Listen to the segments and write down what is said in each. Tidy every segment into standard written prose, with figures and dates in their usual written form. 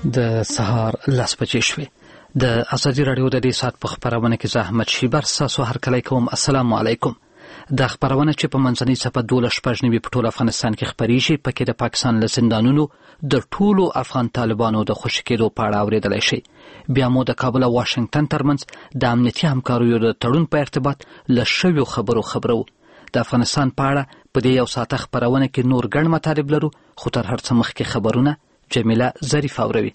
د سهار 10 بجې شوې. د ازادي رادیو د دې ساعت په خبرونه کې زه احمد شیبر تاسو هر کله کوم. السلام علیکم. د خبرونه چې په منځنۍ صفه 12 په ټول افغانستان کې خبريږي، پکې د پاکستان له زندانونو د ټولو افغان طالبانو د خوشی کېدو په اړه اوریدلای شي. بیا مو د کابل او واشنگټن ترمنځ د امنیتي همکاریو د تړون په ارتباط له شویو خبرو د افغانستان په اړه په دې یو ساعت خبرونه کې نور ګڼ مطالب لرو، خو تر هر څه مخکې خبرونه جمیله ظریف اوروي.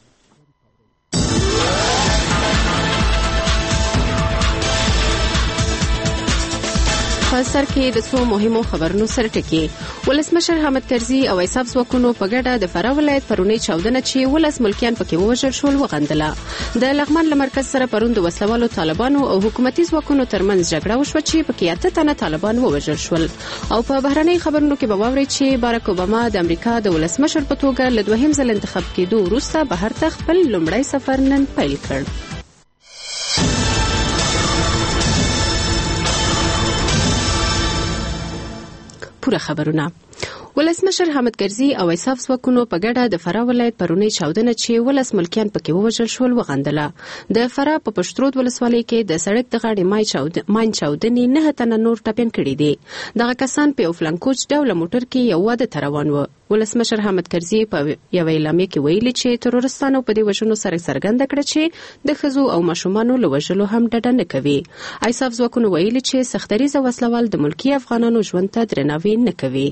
سر کې د څو مهمو خبرونو سره ټکی. ولسمشر حامد کرزي او ایساف ځواکونو په ګډه د فراه ولایت پرونی چاودنه چې 12 ملکیان پکې ووژل شول وغندله. د لغمان له مرکز سره پرون د وسلوالو طالبانو او حکومتي ځواکونو ترمنځ جګړه وشوه چې پکې 8 تنه طالبان ووژل شول. او په بهرنۍ خبرونو کې به واورئ چې باراک اوباما د امریکا د ولسمشر په توګه له دوهم ځل انتخاب کېدو وروسته بهر ته خپل لومړی سفر نن پیل کړ. پوره خبرونه. ولسمشر حامد کرزي او ایساف ځواکونو په ګډه د فراه ولایت پرونی چاودنه چې 12 ملکیان پکې ووژل شول وغندله. د فراه په پشترود ولسوالۍ کې د سړک د غاړې ماین چاودنې 9 تنه نور ټپیان کړي دي. دغه کسان په یو فلانکوچ ډوله موټر کې یو واده ته روان وو. ولسمشر حامد کرزي په یو اعلامیه کې ویلي چې ترورستانو په دې وژنو سره څرګنده کړه چې د ښځو او ماشومانو له وژلو هم ډډه نه کوي. ایساف ځواکونو ویلي چې سختریزه وسلوال د ملکي افغانانو ژوند ته درناوی نه کوي.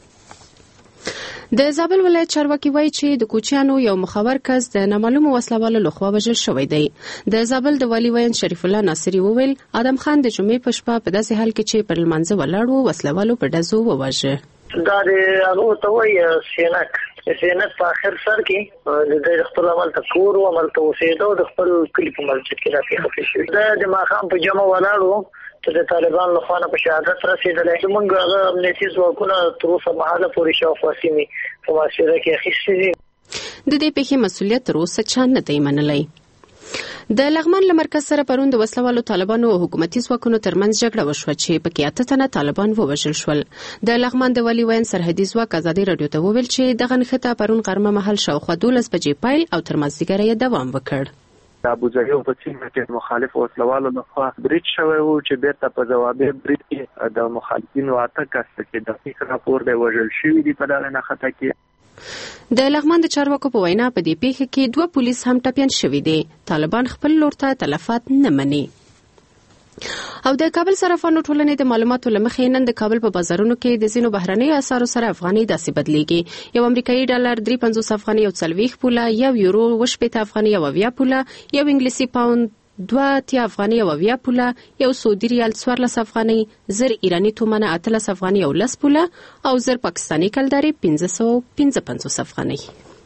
د زابل ولایت چارواکي وایي چې د کوچیانو یو مخور کس د نامعلومو وسلوالو لخوا وژل شوی دی. د زابل د والي وین شریف الله ناصری وویل ادم خان د جمعې په شپه په داسې حال کې چې پر لمانځه ولاړ و وسلوالو په ډزو وواژه. دا د هغه ته وایي سینک په اخر سر کې د خپل عمل تکور او عمل توسيدو د خپل کلی په مسجد کې راځي خفي شوی. د ماخام په جمع ولاړو ته د طالبان له خوا په شهادت رسیدلې. موږ هغه امنیتي ځواکونه تر اوسه مهاله پورې شاوخوا سیمې په محاصره کې اخیستي دي. د دې پیښې مسؤلیت تر اوسه چا نه دی منلی. د لغمان له مرکز سره پرون د وسلوالو طالبانو او حکومتي ځواکونو ترمنځ جګړه وشوه چې پکې 8 تنه طالبان ووژل شول. د لغمان د والي وین سرحدي ځواک ازادي رادیو ته وویل چې دغه نښته پرون غرمه مهال شاوخوا 12 بجې پیل او تر مازدیګره یې دوام وکړ. ابو ظبي په سیمه کې مخالف وسلوالو لخوا برید شوی و چې بیرته په جوابي برید کې د مخالفینو اتاک کې د فکر راپور دی وژل شوی دی په دغه نښته کې. د لغمان د چارواکو په وینا په دې پیښه کې 2 پولیس هم ټپیان شوي دي. طالبان خپل لور ته تلفات نه مني. او د کابل صرافانو ټولنې د معلوماتو لمخې نن د کابل په بازارونو کې د زینو بهرنۍ اسعارو سره افغاني داسې بدلیږي. یو امریکایي ډالر 350 افغاني او 40 پوله، یو یورو 80 افغاني او 20 پوله، یو انګلیسي پاوند 2 افغاني او 20 پوله، یو سعودي ریال 14 افغاني، 1000 ایرانی تومنه 18 افغاني او 10 پوله او 1000 پاکستاني کلداري 555 افغاني.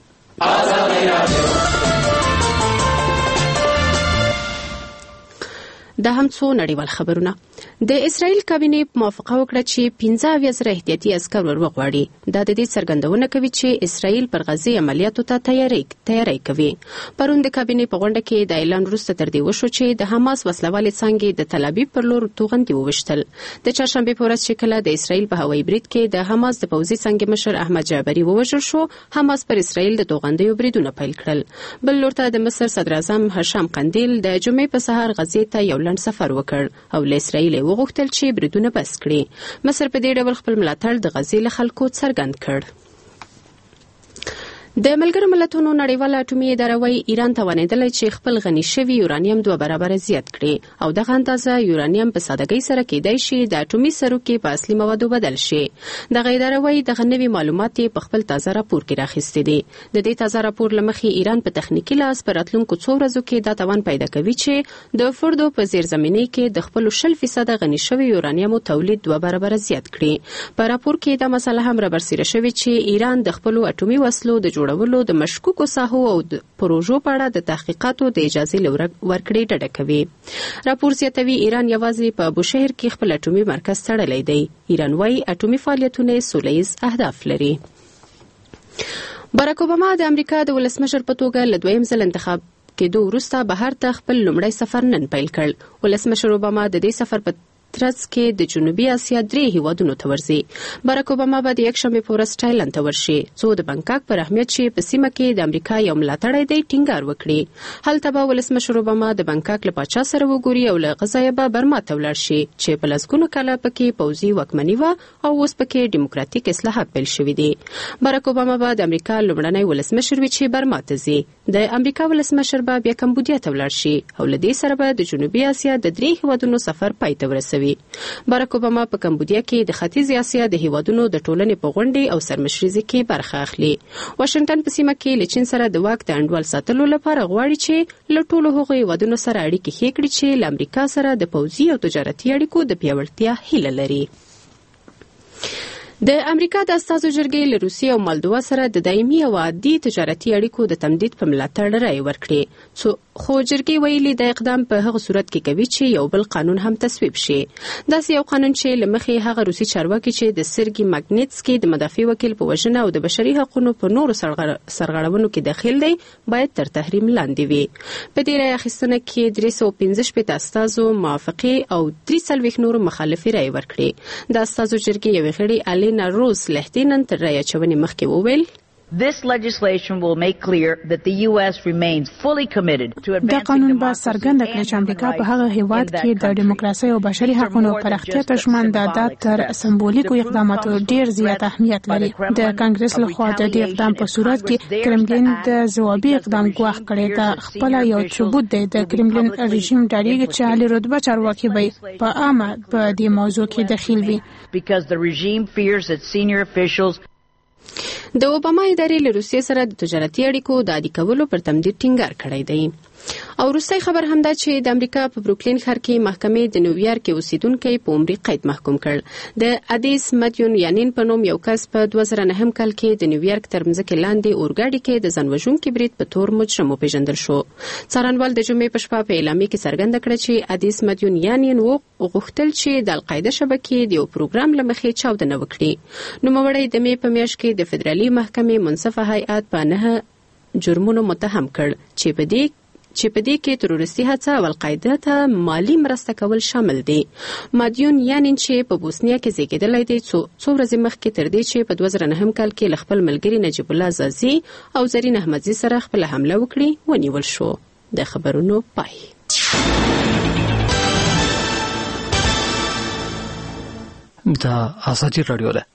د هم څو نړیوال خبرونه. د اسرائیل کابینې موافقه وکړه چې 15,000 احتیاطي عسكر ورغواړي. دا د دې څرګندونه کوي چې اسرائیل پر غزي عملیاتو ته تیاری کوي. پرون د کابینې په غونډه کې د اعلان وروسته تر دې وشو چې د حماس وسلوالې څانګې د تل ابیب پر لور توغندي ووشتل. د چهارشنبه په ورځ چې کله د اسرائیل په هوایي برید کې د حماس د پوځي څانګې مشر احمد جعبری ووژل شو، حماس پر اسرائیل د توغندیو بریدونه پیل کړل. بل لور ته د مصر صدر اعظم هشام قندیل د جمعې په سهار غزې ته یو لنډ سفر وکړ او له اسرائیل وغوښتل چې بریدونه بس کړي. مصر په دې ډول خپل ملاتړ د غزې له خلکو څرګند کړ. د ملګرو ملتونو نړیواله اټومي اداره وايي ایران توانیدلی چې خپل غني شوي یورانیم 2 برابره زیات کړي او دغه اندازه یورانیم په سادهګۍ سره کېدای شي د اټومي سرو کې په اصلي موادو بدل شي. دغه اداره وايي دغه نوي معلومات په خپل تازه راپور کې راخیستي دي. د دې تازه راپور لمخې ایران په تخنیکی لاس پر راتلونکو څو ورځو کې دا توان پیدا کوي چې د فردو په زیرزمینۍ کې د خپل 0% غني شوي یورانیمو تولید 2 برابره زیات کړي. په راپور کې دا مسله هم رابرسیره شوې چې ایران د خپل اټومي وسلو د جوړولو د مشکوکو ساحو او د پروژو په اړه د تحقیقاتو د اجازه ورکړې ډډه کوي. راپور زیاتوي ایران یوازې په بوشهر کې خپل اټومي مرکز تړلی دی. ایران وايي اټومي فعالیتونه سولیز اهداف لري. باراک اوباما د امریکا د ولسمشر په توګه له دویم ځل انتخاب کېدو وروسته بهر ته خپل لومړی سفر نن پیل کړ. ولسمشر اوباما د دې سفر په ترڅ کې د جنوبي اسیا 3 هیوادونو ته ورځي. باراک اوباما به د یکشنبه په ورځ تایلند ته ورشي څو د بانکاک پر اهمیت چې په سیمه کې د امریکا یو ملاتړی دی ټینګار وکړي. هلته به ولسمشر اوباما د بانکاک له پاچا سره وګوري او له غځایه به برما ته ولاړ شي چې په لسګونو کاله پکې پوځي واکمني و او اوس پکې ډیموکراتیک اصلاحات پیل شوي دي. باراک اوباما به د امریکا لومړنی ولسمشر وي چې برما ته ځي. د امریکا ولسمشر به بیا کمبودیا ته ولاړ شي او له دې سره به د جنوبي اسیا د 3 هیوادونو سفر پای ته ورسوي. باراک اوباما په کمبودیا کې د ختیځ اسیا د هیوادونو د ټولنې په غونډې او سرمشريزي کې برخه اخلي. واشنگټن په سیمه کې له چین سره د واک د انډول ساتلو لپاره غواړي چې له ټولو هغو هیوادونو سره اړیکې ښې کړي چې له امریکا سره د پوځي او تجارتي اړیکو د پیاوړتیا هیله لري. د امریکا د استازو جرګې له روسیې او مالدووا سره د دایمي او عادي تجارتي اړیکو د تمدید په ملاتړ رایه ورکړې. خو جرګې ویلي د اقدام په هغه صورت کې کوي چې یو بل قانون هم تصویب شي. داسې یو قانون چې لمخې هغه روسي چارواکي چې د سرګي ماګنيټسکي د مدافع وکیل په وژنه او د بشري حقوقو په نورو سرغړونو کې داخل دی باید تر تحریم لاندې وي. په دې رایه اخیستنه کې 315 استازو موافقه او 43 نور مخالفي رایه ورکړې. د استازو جرګې یو غړي الینا روز لهتینن تر رایه چونې مخکې وویل This legislation will make clear that the U.S. remains fully committed to advancing دا قانون به څرګنده کړي چې امریکا په هغه هیواد کې د دیموکراسي او بشري حقوقو پراختیا ته ژمن ده. دا تر سمبولیکو اقداماتو ډیر زیات اهمیت لري. د کانګرس لخوا د دې اقدام په صورت کې کرملین د ځوابي اقدام غواړي کړي. دا خپل یو ثبوت دی. د کرملین رژیم ډاډیږي چې اعلی رتبه چارواکي به په عامه په دې موضوع کې دخیل وي. Because the regime fears that senior officials د اوباما ادارې له روسیې سره د تجارتي اړیکو د عادي کولو پر تمدید ټینګار کړی دی. او وروستی خبر هم دا چې د امریکا په بروکلین ښار کې محکمې د نیویارک اوسیدونکو په عمري قید محکوم کړ. د ادیس مدیون یانین په نوم یو کس په 2009 کال کې د نیویارک تر مځکې لاندې اورګاډي کې د ځانوژونکي برید په تور مجرم وپېژندل شو. څارنوال د جمعې په شپه په اعلامیه کې څرګنده کړه چې ادیس مدیون یانین وغوښتل چې د القاعده شبکې د یو پروګرام لمخې چاودنه وکړي. نوموړی د مې په میاشت کې د فدرالي محکمې منصفه هیئات په 9 جرمونو متهم کړ چې په دې کې تروریستي هڅه او القاعده ته مالی مرسته کول شامل دي. مادیون یانین چې په بوسنیا کې زیږیدلی دی څو ورځې مخکې تر دې چې په 2009 کال کې له خپل ملګري نجیب الله زازي او زرین احمدزي سره خپل حمله وکړي ونیول شو. د خبرونو پای. دا آزادی رادیو ده.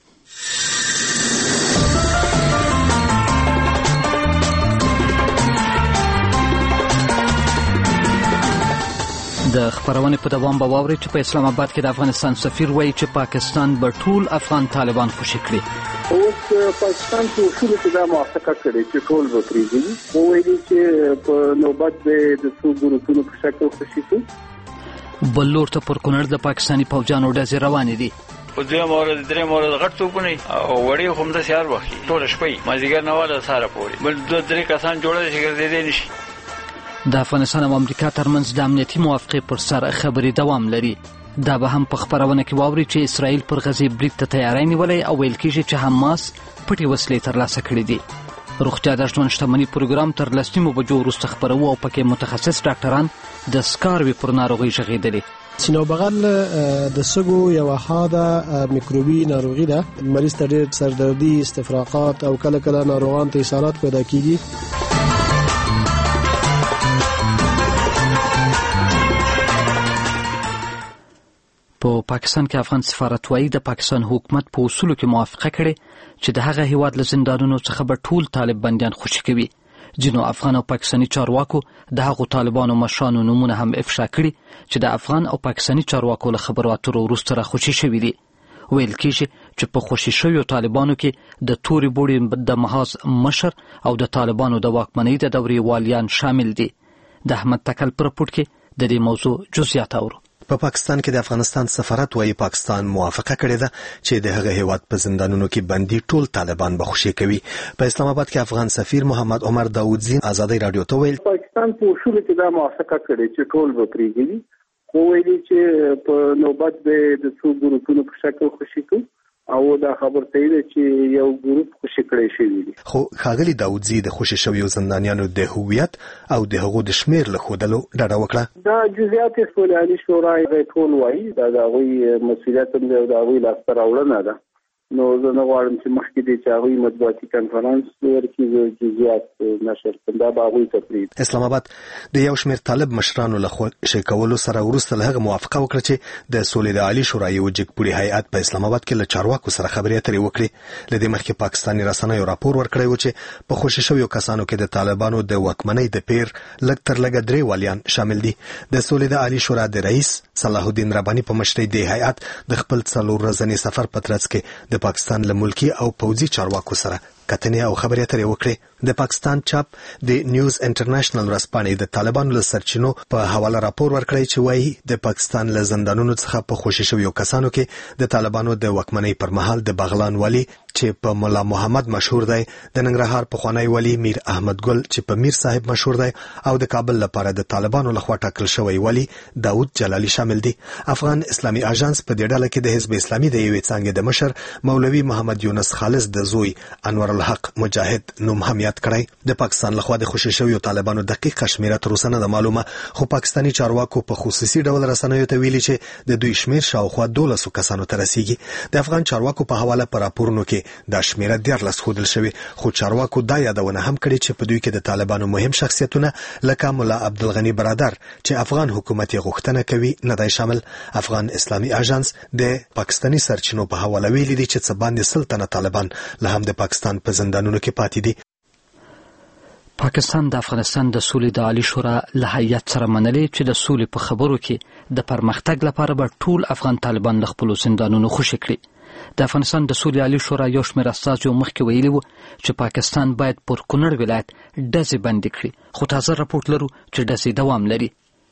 د خبرونه په دوام به واوري چې په اسلام آباد کې د افغانستان سفیر وایي چې پاکستان به ټول افغان طالبان خوشي کړي. اوس پاکستان په اصول کې دا موافقه کړې چې ټول به پریږدي. او وایي چې په نوبت د څو ګروپونو په شکل خوشي شي. بلور ته پر کونړ د پاکستاني پوځیانو ډزې روانې دي. په دوه مورد درې مورد غټ توپونه او وړي هم د سیار وخی ټول شپې مازیګر نواله ساره پوري بل دوه درې کسان جوړه شي ګرځېدي نشي. د افغانستان او امریکا ترمنځ د امنیتي موافقې پر سر خبرې دوام لري. دا به هم په خبرونه کې واوري چې اسرائیل پر غزې برید ته تیاری نیولې او ویل کېږي چې حماس پټې وسلې ترلاسه کړې دي. روغتیا د ژوند شتمنۍ پروګرام تر 10 بجو وروسته خبرو او پکې متخصص ډاکټران د سکاروي پر ناروغي ژغېدلي. سینو بغل د سګو یو حاده میکروبي ناروغي ده. مریض ته ډېر سردردي، استفراقات او کله کله ناروغان ته اسهالات پیدا کیږي. په پاکستان کې افغان سفارتوایی د پاکستان حکومت په اصولو کې موافقه کړې چې د هغه هیواد له زندانونو څخه به ټول طالب بندیان خوشي کوي. ځینو افغان او پاکستاني چارواکو د هغو طالبانو مشرانو نومونه هم افشا کړي چې د افغان او پاکستاني چارواکو له خبرو اترو وروسته راخوشي شوي دي. ویل کېږي چې په خوشي شویو طالبانو کې د تورې بوړې د محاذ مشر او د طالبانو د واکمنۍ د دورې والیان شامل دي. د احمد تکل پر رپورټ کې د دې موضوع جزئیات اورو. په پاکستان کې د افغانستان سفارت وايي پاکستان موافقه کړې ده چې د هغه هیواد په زندانونو کې بندي ټول طالبان به خوشي کوي. په اسلام آباد کې افغان سفیر محمد عمر داودزی آزادۍ رادیو ته ویل پاکستان په اصول کې دا موافقه کړې چې ټول به پریږدي. خو ویلي چې په نوبت د څو ګروپونو په شکل خوشي کوي او دا خبر ته دی چې یو ګروپ خوشی کړی شوی دی. خو ښاغلي داودزي د خوشی شویو زندانیانو د هویت او د هغو د شمیر له ښودلو ډډه وکړه. دا جزئیات صلح علی شورا ټول وایي دا د هغوی مسؤلیت هم دی او د هغوی لاسته راوړنه ده. نو زه نه غواړم چې مخکې دی چې هغوی مطبوعاتي کنفرانس ورکړي جزئیات نشر کړي، دا به هغوی ته پرېږدي. اسلام آباد د یو شمېر طالب مشرانو له خوشی کولو سره وروسته له هغه موافقه وکړه چې د سولې د عالي شورا یو جګپوړي هیئت په اسلام آباد کې له چارواکو سره خبرې اترې وکړي. له دې مخکې پاکستاني رسنیو راپور ورکړی و چې په خوشی شویو کسانو کې د طالبانو د واکمنۍ د پیر لږ تر لږه 3 والیان شامل دي. د سولې د عالي شورا د رئیس صلاح الدین رباني په مشرۍ د هیئت د خپل 4 ورځني سفر په ترڅ کې د پاکستان له ملکی او پوځي چارواکو سره کتنې او خبرې اترې وکړې. د پاکستان چاپ د نیوز انټرنیشنل ورځپاڼې د طالبانو له سرچینو په حواله راپور ورکړی چې وایي د پاکستان له زندانونو څخه په خوشی شویو کسانو کې د طالبانو د واکمنۍ پر مهال د بغلان والی چې په مولا محمد مشهور دی، د ننګرهار پخوانی والی میر احمد ګل چې په میر صاحب مشهور دی، او د کابل لپاره د طالبانو لخوا ټاکل شوی والی داود جلالی شامل دي. افغان اسلامي اژانس په دې ډله کې د حزب اسلامي د یوې څانګې د مشر مولوي محمد یونس خالص د زوی انور الحق مجاهد نوم هم یاد کړی. د پاکستان لخوا د خوشی شویو طالبانو دقیقه شمیره تر اوسه نه ده معلومه، خو پاکستاني چارواکو په خصوصي ډول رسنیو ته ویلي چې د دوی شمیر شاوخوا 12 کسانو ته رسیږي. د افغان چارواکو په حواله پر راپورونو کې دا شمیره 14 ښودل شوی، خو چارواکو دا یادونه هم کړې چې په دوی کې د طالبانو مهم شخصیتونه لکه مولا عبدالغنی برادر چې افغان حکومت یې غوښتنه کوي نه دی شامل. افغان اسلامي اژانس د پاکستاني سرچینو په حواله ویلي دي چې څه باندې 100 تنه طالبان له هم د پاکستان په زندانونو کې پاتې دي. پاکستان د افغانستان د سولې د عالي شورا له هیئت سره منلې چې د سولې په خبرو کې د پرمختګ لپاره به ټول افغان طالبان له خپلو زندانونو خوشي کړي. د افغانستان د سولې عالي شورا یو شمېر استازو مخکې ویلي وو چې پاکستان باید پر کونړ ولایت ډزې بندې کړي، خو تازه راپورټ لرو چې ډزې دوام لري.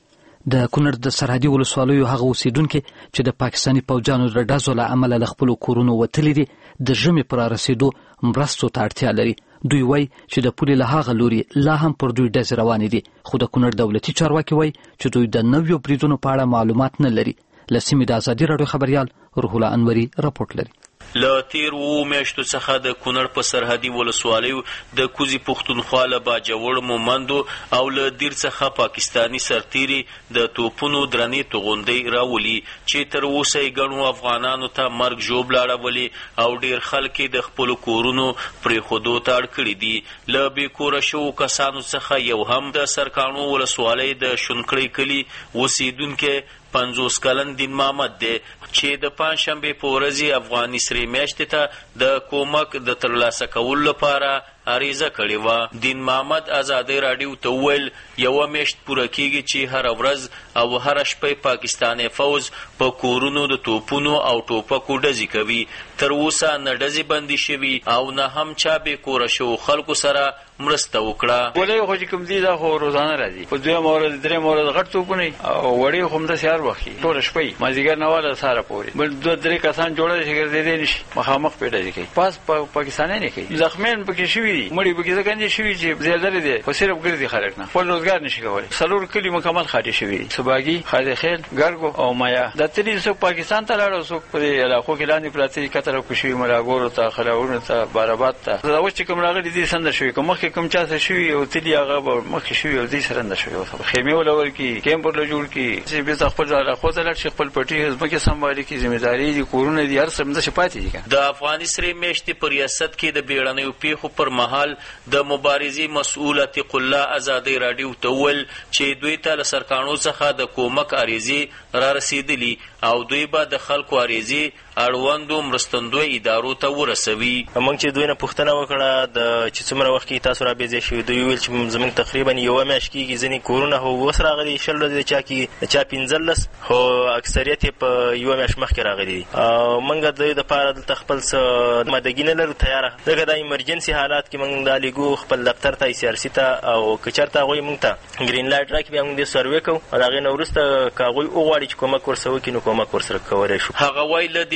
د کونړ د سرحدي ولسوالیو هغه اوسیدونکي چې د پاکستاني پوځیانو د ډزو له امله له خپلو کورونو وتلي دي د ژمي پر رسیدو مرستو ته اړتیا لري. دوی وایي چې د پولې له هغه لوري لا هم پر دوی ډزې روانې دي، خو د کونړ دولتي چارواکي وایي چې دوی د نویو بریدونو په اړه معلومات نه لري. له سیمې د ازادي راډیو خبریال روح الله انوري راپورټ لري. له تیر 2 میاشتو څخه د کونړ په سرحدي ولسوالیو د کوزي پښتونخوا له باجوړ مومندو او له دیر څخه پاکستاني سرتیري د توپونو درنې توغندۍ راولي چې تر اوسه یې ګڼو افغانانو ته مرګ ژوبله اړولې او ډیر خلک د خپلو کورونو پرېښودو ته اړ کړي دي. له بې کوره شوو کسانو څخه یو هم د سرکاڼو ولسوالۍ د شونکړۍ کلي اوسیدونکی 50 کلن دین محمد دی چې د پنجشنبې په ورځې افغاني سرې میاشتې ته د کومک د ترلاسه کولو لپاره عریضه کړې وه. دین محمد ازادۍ راډیو ته وویل 1 میاشت پوره کیږي چې هره ورځ او هره شپه پاکستاني فوز په کورونو د توپونو او ټوپکو ډزې کوي. تر اوسه نه ډزې بندې شوي او نه هم چا بې کوره شوو خلکو سره مرسته وکړه. ګولۍ خو چې کوم دي دا خو روزانه راځي، په 2 ورځ 3 ورځ غټ توپونه او وړې خو همداسې هر وخت ټوله شپه مازدیګر نه واله سهاره پورې بل 2-3 کسان جوړه دي چې ګرځېدلی نه شي، مخامخ پرې ډزې کوي. پاس پاکستانیان یې کوي، زخمیان پکې شوي دي، مړي پکې ځکه نه شوي چې ځای لرې دی، خو صرف ګرځي خلک نه خپل روزګار نشي کولی. 4 کلي مکمل خالي شوي دي، سباګي، خادخیل، ګرګو او مایا. دا 3 څوک پاکستان ته لاړ او څوک په علاقو کې لاندې پراته دي، کتر او کوشي ملاګورو ته، خلاورونو ته، باراباد ته. دا اوس چې کوم راغلي دي سند شوي، کوم مخکې کوم چا څه شوي او تلی هغه مخکې شوي او دې سره نه شوي، خیمې ولور کی کیمپ له جوړ کی چې به خپل علاقو ته لاړ شي، خپل پټي ځمکې سمبالي کی، ځمېداري دي، کورونه دي، هر څه مده شپاتې دي. د افغاني سرې میاشتې په ریاست کې د بیړنیو پیښو پر مهال د مبارزې مسؤل عتیق الله ازادۍ راډیو ته وویل چې دوی ته له سرکاڼو څخه د کومک عریضې را رسېدلي او دوی به د خلکو عریضې اړوندو مرستندوی ادارو ته ورسوي. موږ چې دوی نه پوښتنه وکړه د چې څومره وخت کې تاسو را بېځای شوي، دوی ویل چې زموږ تقریبا 1 میاشت کېږي، ځینې کورونه خو اوس راغلي 20 ورځې چا کې چا 15 خو اکثریت یې په 1 میاشت مخکې راغلي دي. موږ د دوی دپاره دلته خپل څه مدګي نه لرو تیاره، ځکه دا ایمرجنسي حالات کې موږ دا لیږو خپل دفتر ته ICRC ته، او که چېرته هغوی موږ ته ګرین لایټ راکړي بیا موږ دې سروې کوو او د هغې نه وروسته که هغوی وغواړي چې کومک ورسره وکړي نو کومک ورسره کولی شو. هغه وایي له دې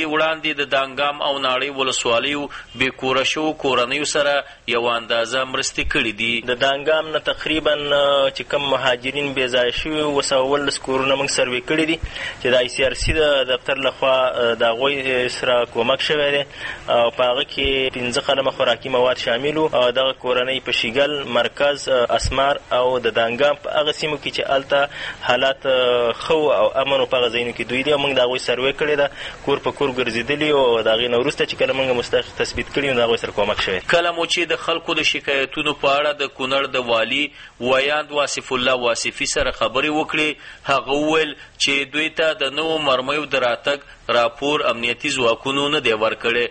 وړاندې د دانګام او ناړۍ ولسوالیو بې کوره شوو کورنیو سره یوه اندازه مرستې کړي دي. د دانګام نه تقریبا چې کوم مهاجرین بې ځایه شوي 219 کورونه موږ سروې کړي دي چې د ICRC د دفتر لخوا د هغوی سره کومک شوی دی او په هغه کې 15 قلمه خوراکي مواد شامل وو. دغه کورنۍ په شیګل، مرکز، اسمار او د دانګام په هغه سیمو کې چې هلته حالات ښه او امن په هغه ځایونو کې دوی دي. موږ د هغوی سروې کړې ده، کور په کور ګرځېدلي او د هغې نه وروسته چې کله موږ مستحق تثبیت کړي نو د هغوی سره کومک شوی. کله مو چې د خلکو د شکایتونو په اړه د کونړ د والي ویاند واصف الله واصفي سره خبرې وکړې، هغه وویل چې دوی ته د نوو مرمیو د راتګ راپور امنیتي ځواکونو نه دی ورکړی.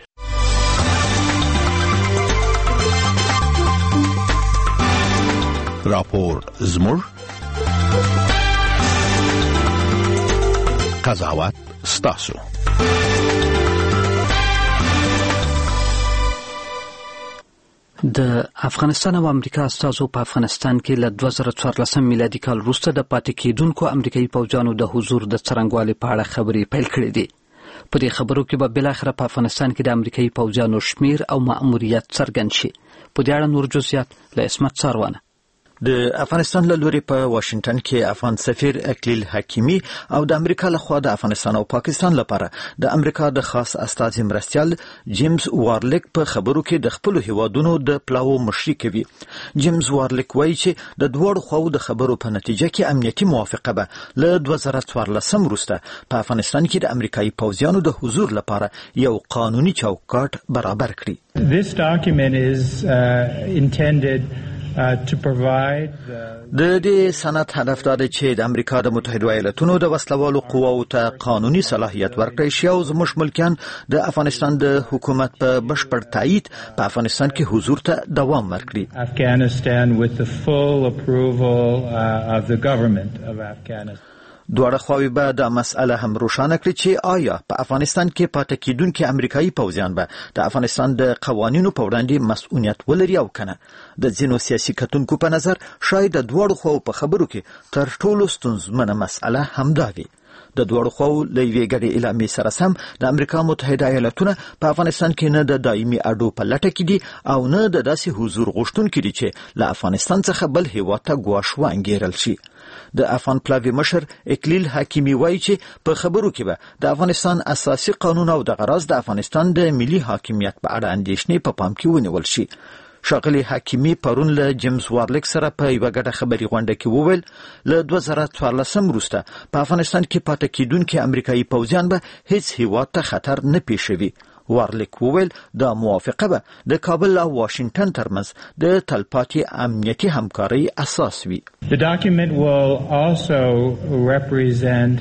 راپور زموږ قضاوت ستاسو. د افغانستان او امریکا استازو په افغانستان کې له 2014 میلادي کال وروسته د پاتې کېدونکو امریکایي پوځیانو د حضور د څرنګوالي په اړه خبرې پیل کړې دي. په دې خبرو کې به بالاخره په افغانستان کې د امریکایي پوځیانو شمیر او مأموریت څرګند شي. په دې اړه نور جزئیات له اسمت ساروانه. د افغانستان له لوري په واشنگټن کې افغان سفیر اکلیل حکیمی او د امریکا لخوا د افغانستان او پاکستان لپاره د امریکا د خاص استازي مرستیال جیمز وارلیک په خبرو کې د خپل هیوادونو د پلاو مشري کوي. جیمز وارلیک وایي چې د دوړو خواو د خبرو په نتیجه کې امنیتي موافقه به له 2014 وروسته په افغانستان کې د امریکایي پوځیانو د حضور لپاره یو قانوني چوکاټ برابر کړي. This document is intended د دې سند هدف دا دی چې د امریکا د متحده ایالاتونو د وسلوالو قواو ته قانوني صلاحیت ورکړي شي او زموږ ملکیان د افغانستان د حکومت په بشپړ تایید په افغانستان کې حضور ته دوام ورکړي. Afghanistan with the full approval of the government of Afghanistan. دواړه خواوې به دا مسأله هم روښانه کړي چې آیا په افغانستان کې پاتې کېدونکي امریکایي پوځیان به د افغانستان د قوانینو په وړاندې مسؤلیت ولري او کنه. د ځینو سیاسي کتونکو په نظر شاید د دواړو خواوو په خبرو کې تر ټولو ستونزمنه مسأله همدا وي. د دواړو خواوو له یوې ګډې اعلامیې سره سم د امریکا متحده ایالاتونه په افغانستان کې نه د دایمي اډو په لټه کې دي او نه د داسې حضور غوښتونکي دي چې له افغانستان څخه بل هیواد ته ګواښ وانګیرل شي. د افغان پلاوی مشر اکلیل حکیمی وایي چې په خبرو کې به د افغانستان اساسي قانون او د غرض د افغانستان د ملي حاکمیت په اړه اندېښنې په پام کې ونیول شي. ښاغلي حکیمی پرون له جیمز وارلیک سره په یوه ګډه خبري غونډه کې وویل له 2014 وروسته په افغانستان کې پاتې کېدونکي امریکایي پوځیان به هیڅ هیواد ته خطر نه پیښوي. وارلیک وویل دا موافقه به د کابل او واشنگټن ترمنځ د تلپاتې امنیتي همکارۍ اساس وي. The document will also represent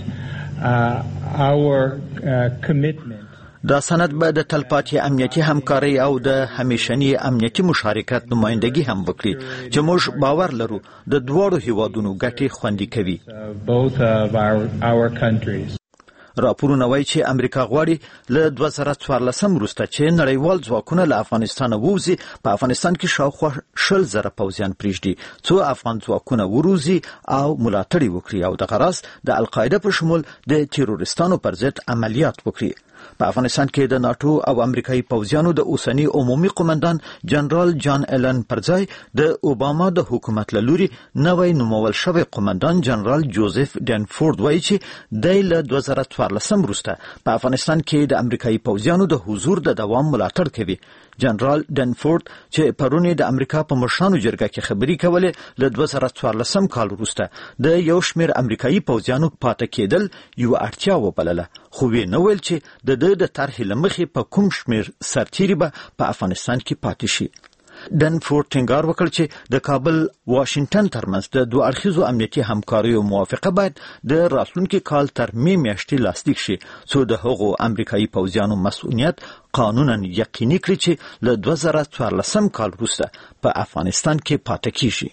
our commitment. دا سند به د تلپاتې امنیتي همکارۍ او د همیشني امنیتي مشارکت نمایندګي هم وکړي چې موږ باور لرو د دواړو هیوادونو ګټې خوندي کوي. Both of our countries. راپورونه وایي چې امریکا غواړي له 2014 وروسته چې نړیوال ځواکونه له افغانستان ووځي په افغانستان کې شاوخوا 10,000 پوځیان پرېږدي څو افغان ځواکونه وروزي او ملاتړ وکړي او د غرض د القاعده په شمول د تیرورستانو پر ضد عملیات وکړي. په افغانستان کې د ناتو او امریکایي پوځیانو د اوسنی عمومي قومندان جنرال جان ایلن پرځای د اوباما د حکومت له لوري نوی نومول شوی قومندان جنرال جوزف ډنفورد وایي چې د 2014 وروسته په افغانستان کې د امریکایي پوځیانو د حضور د دوام ملاتړ کوي. جنرال ډنفورد چې پرون د امریکا په مشرانو جرګه کې خبري کولې له 2014 کال وروسته د یو شمېر امریکایي پوځیانو پاتې کېدل یو اړتیا وبلله خو وی نه ویل چې د طرحې له مخې په کوم شمېر سرتیري به په افغانستان کې پاتې شي. ډنفورد ټینګار وکړ چې د کابل واشنگټن ترمنځ د دوه اړخیزو امنیتي همکاریو موافقه باید د راتلونکي کال تر می میاشتې لاسلیک شي څو د هغو امریکایي پوځیانو مسؤلیت قانونا یقیني کړي چې له 2014 کال وروسته په افغانستان کې پاتې کیږي.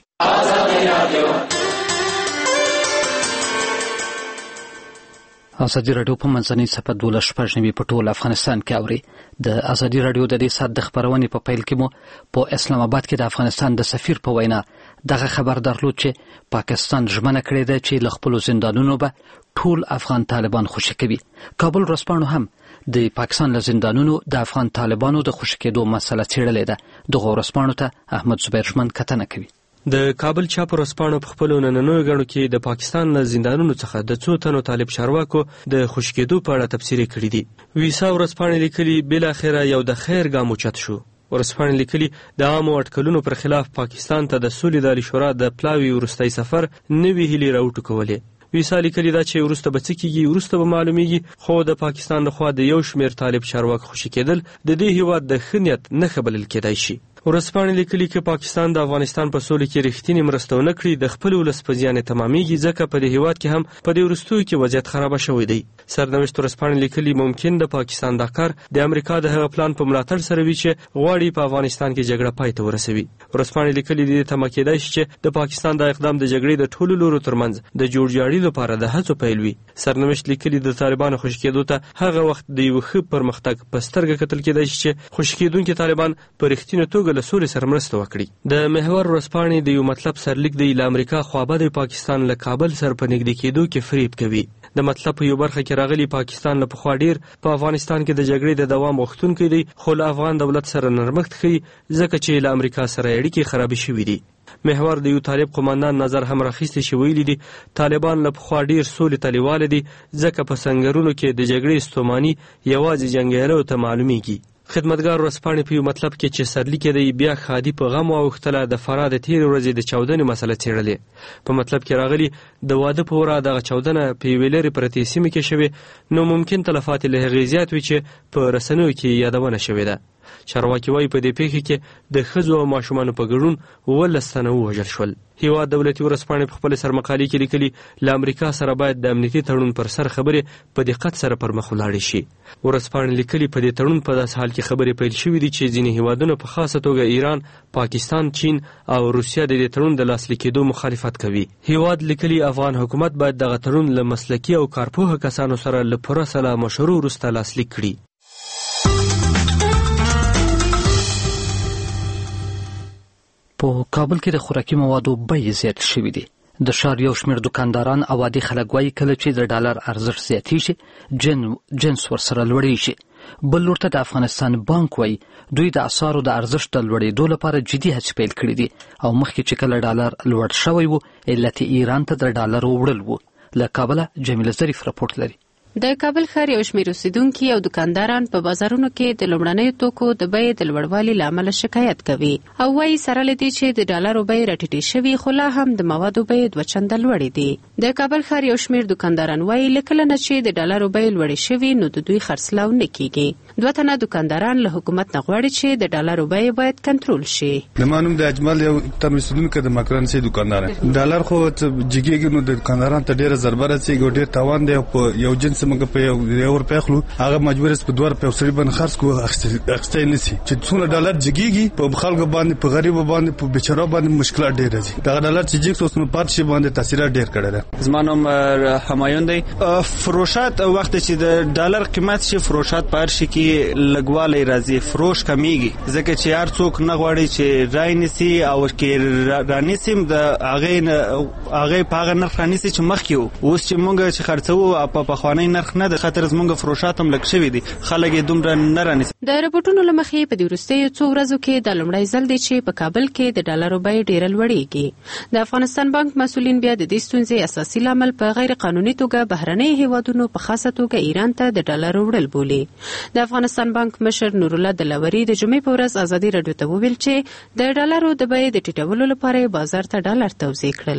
ازادي راډیو په منځنۍ صفحه 12 په ټول افغانستان کې اوري. د ازادي راډیو د دې ساعت د خبرونې په پیل کې مو په اسلام آباد کې د افغانستان د سفیر په وینا دغه خبر درلود چې پاکستان ژمنه کړې ده چې له خپلو زندانونو به ټول افغان طالبان خوشي کوي. کابل ورځپاڼو هم د پاکستان له زندانونو د افغان طالبانو د خوشي کېدو مسله څېړلې ده. دغه ورځپاڼو ته احمد زبیر ژمن کتنه کوي. د کابل چاپ ورځپاڼو په خپلو نننیو غړو کې د پاکستان له زندانونو څخه د څو تنو طالب چارواکو د خوشي کېدو په اړه تبصرې کړې دي. ویسا ورځپاڼې لیکلي بالاخره یو د خیر ګام اوچت شو. ورځپاڼې لیکلي د عامو اټکلونو پر خلاف پاکستان ته د سولې د عالي شورا د پلاوي وروستی سفر نوې هیلې راوټوکولې. ویسا لیکلي دا چې وروسته به څه کېږي وروسته به معلومیږي، خو د پاکستان لخوا د یو شمېر طالب چارواکو خوشي کېدل د دې هیواد د ښه نیت نښه بلل کېدای شي. ورځپاڼې لیکلي که پاکستان د افغانستان په سولې کې رښتینې مرسته ونه کړي د خپل ولس په زیان یې تمامیږي، ځکه په دې هیواد کې هم په دې وروستیو کې وضعیت خرابه شوی دی. سرنوشت ورځپاڼې لیکلي ممکن د پاکستان دا کار د امریکا د هغه پلان په ملاتړ سره وي چې غواړي په افغانستان کې جګړه پای ته ورسوي. ورځپاڼې لیکلي دې تمه کېدای شي چې د پاکستان دا اقدام د جګړې د ټولو لورو ترمنځ د جوړجاړي لپاره د هڅو پیل وي. سرنوشت لیکلي د طالبانو خوشي کېدو ته هغه وخت د یو ښه پرمختګ په سترګه کتل کېدای شي چې خوشي کېدونکي طالبان په رښتینې توګه له سولې سره مرسته وکړي. د محور ورځپاڼې د یو مطلب سرلیک دی له امریکا خوابه د پاکستان له کابل سره په نږدې کېدو کې فریب کوي. د مطلب په یو برخه کې راغلی پاکستان له پخوا ډیر په افغانستان کې د جګړې د دوام غوښتونکی دی، خو له افغان دولت سره نرمښت ښیي ځکه چې له امریکا سره اړیکې خرابې شوي دي. محور د یو طالب قوماندان نظر هم راخیستی چې ویلي دي طالبان له پخوا ډیر سولې ته لیواله دي، ځکه په سنګرونو کې د جګړې ستوماني یوازې جنګیالیو ته معلومیږي. خدمتګار ورځپاڼې په یو مطلب کې چې سرلیک دی بیا خادي په غم واوښتله د فراه د تېرې ورځې د چاودنې مسله څېړلې. په مطلب کې راغلي د واده په ورځ دغه چاودنه په یوې لرې پرتې سیمې کې شوې، نو ممکن تلفات له هغې زیات وي چې په رسنیو کې یادونه شوې ده. چارواکي وایي په دې پیښه کې د ښځو او ماشومانو په ګډون 12 تنه ووژل شول. هیواد دولتي ورځپاڼې په خپل سرمقالې کې لیکلي له امریکا سره باید د امنیتي تړون پر سر خبرې په دقت سره پر مخ ولاړې شي. ورځپاڼې لیکلي په دې تړون په داسې حال کې خبرې پیل شوې دي چې ځینې هیوادونه په خاصه توګه ایران، پاکستان، چین او روسیه د دې تړون د لاسلیک کېدو مخالفت کوي. هیواد لیکلي افغان حکومت باید دغه تړون له مسلکي او کارپوهه کسانو سره له پوره سلا مشورو وروسته لاسلیک کړي. په کابل کې د خوراکي موادو بیې زیات شوي دي. د ښار یو شمېر دکانداران او عادي خلک وایي کله چې د ډالر ارزښت زیاتېږي جنس ورسره لوړېږي. بل لور ته د افغانستان بانک وایي دوی د اسعارو د ارزښت د لوړېدو لپاره جدي هڅې پیل کړي دي او مخکې چې کله ډالر لوړ شوی و علت ایران ته د ډالرو وړل و. له کابله جمیله ظریف راپورټ لري. د کابل ښار یو شمېر اوسیدونکي او دکانداران په بازارونو کې د لومړنیو توکو د بیې د لوړوالي له امله شکایت کوي او وایي سره له دې چې د ډالرو بیې راټیټې شوي خو لا هم د موادو بیې 2 چنده لوړې دي. د کابل ښار یو شمېر دکانداران وایي له کله نه چې د ډالرو بیې لوړې شوي نو د دوی خرڅلاو نه کیږي. 2 تنه دکانداران له حکومت نه غواړي چې د ډالرو بیې باید کنټرول شي. د مانوم د اجمل یو تم اوسیدونکو د مکرانسي دکاندار ډالر خو جګیږي نو د دکاندارانو ته ډیره ضربه رسیږي، ډیر تاوان دی په یو جنس موږ په یو ور پیخلو هغه مجبور است په 2 روپیه سړي باندې خرڅ کو اخستای نسی چې څونه ډالر جګیږي په خلکو باندې په غریب باندې په بیچاره باندې مشکلات ډیر راځي. دا ډالر چې جګ اوس نو پاتې باندې تاثیرات ډیر کړی دی. زمانوم همایون دی فروشات وخت چې د ډالر قیمت شي فروشات په هر شي کې لګوالي راځي، فروش کمیږي ځکه چې هر څوک نه غواړي چې رای نسی او کې رانیسیم د هغه په هغه نرخ رانیسي چې مخکې اوس چې مونږ چې خرڅو په خوانی نرخ نه د خاطر زمونږ فروشات هم لږ شوي دي، خلک یې دومره نه رانیسي. د رپورټونو له مخې په دې وروستیو څو ورځو کې د لومړی ځل دی چې په کابل کې د ډالرو بیې ډېره لوړېږي. د افغانستان بانک مسؤلین بیا د دې ستونزې اساسي لامل په غیر قانوني توګه بهرنۍ هیوادونو په خاصه توګه ایران ته د ډالرو وړل بولي. د افغانستان بانک مشر نور الله دلاوري د جمعې په ورځ ازادي راډیو ته وویل چې د ډالرو د بیې د ټیټولو لپاره بازار ته ډالر توزیع کړل.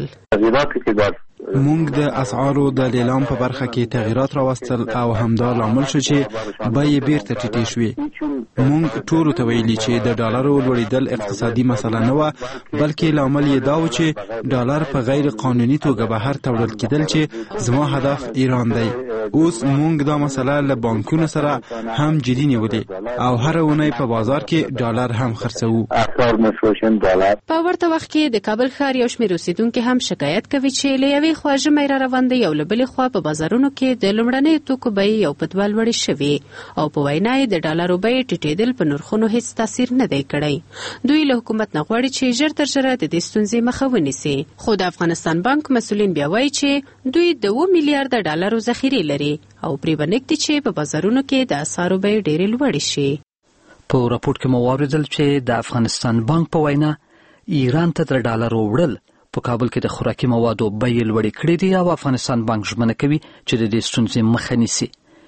مونږ د اسعارو د لیلام په برخه کې تغیرات راوستل او همدا لامل شو چې بیې بیرته ټیټې شوې. مونږ ټولو ته ویلي چې د ډالرو لوړېدل اقتصادي مسله نه وه، بلکې لامل یې دا و چې ډالر په غیر قانوني توګه بهر ته وړل کېدل چې زما هدف ایران دی. اوس مونږ دا مسله له بانکونو سره هم جدي نیولې او هر اونۍ په بازار کې ډالر هم خرڅوو. په ورته وخت کې د کابل ښار یو شمېر اوسیدونکي هم شکایت کوي چې له یوې خوا ژمی را روان دی او له بلې خوا په بازارونو کې د لومړنیو توکو بیې یو په 2 لوړې شوې او په وینا یې د ډالرو بیې ټیټېدل په نرخونو هیڅ تاثیر نه دی کړی. دوی له حکومت نه غواړي چې ژر تر ژره د دې ستونزې مخه ونیسي. خو د افغانستان بانک مسؤلین بیا وایي چې دوی د 2 میلیارډ ډالرو ذخیرې لري او پرې ونکدي چې په بازارونو کې د اسعارو بیې ډېرې لوړې شي. په راپورټ کې مو واوریدل چې د افغانستان بانک په وینا ایران ته د ډالرو وړل په کابل کې د خوراکي موادو بیې لوړې کړې دي او افغانستان بانک ژمنه کوي چې د دې ستونزې مخه نیسي.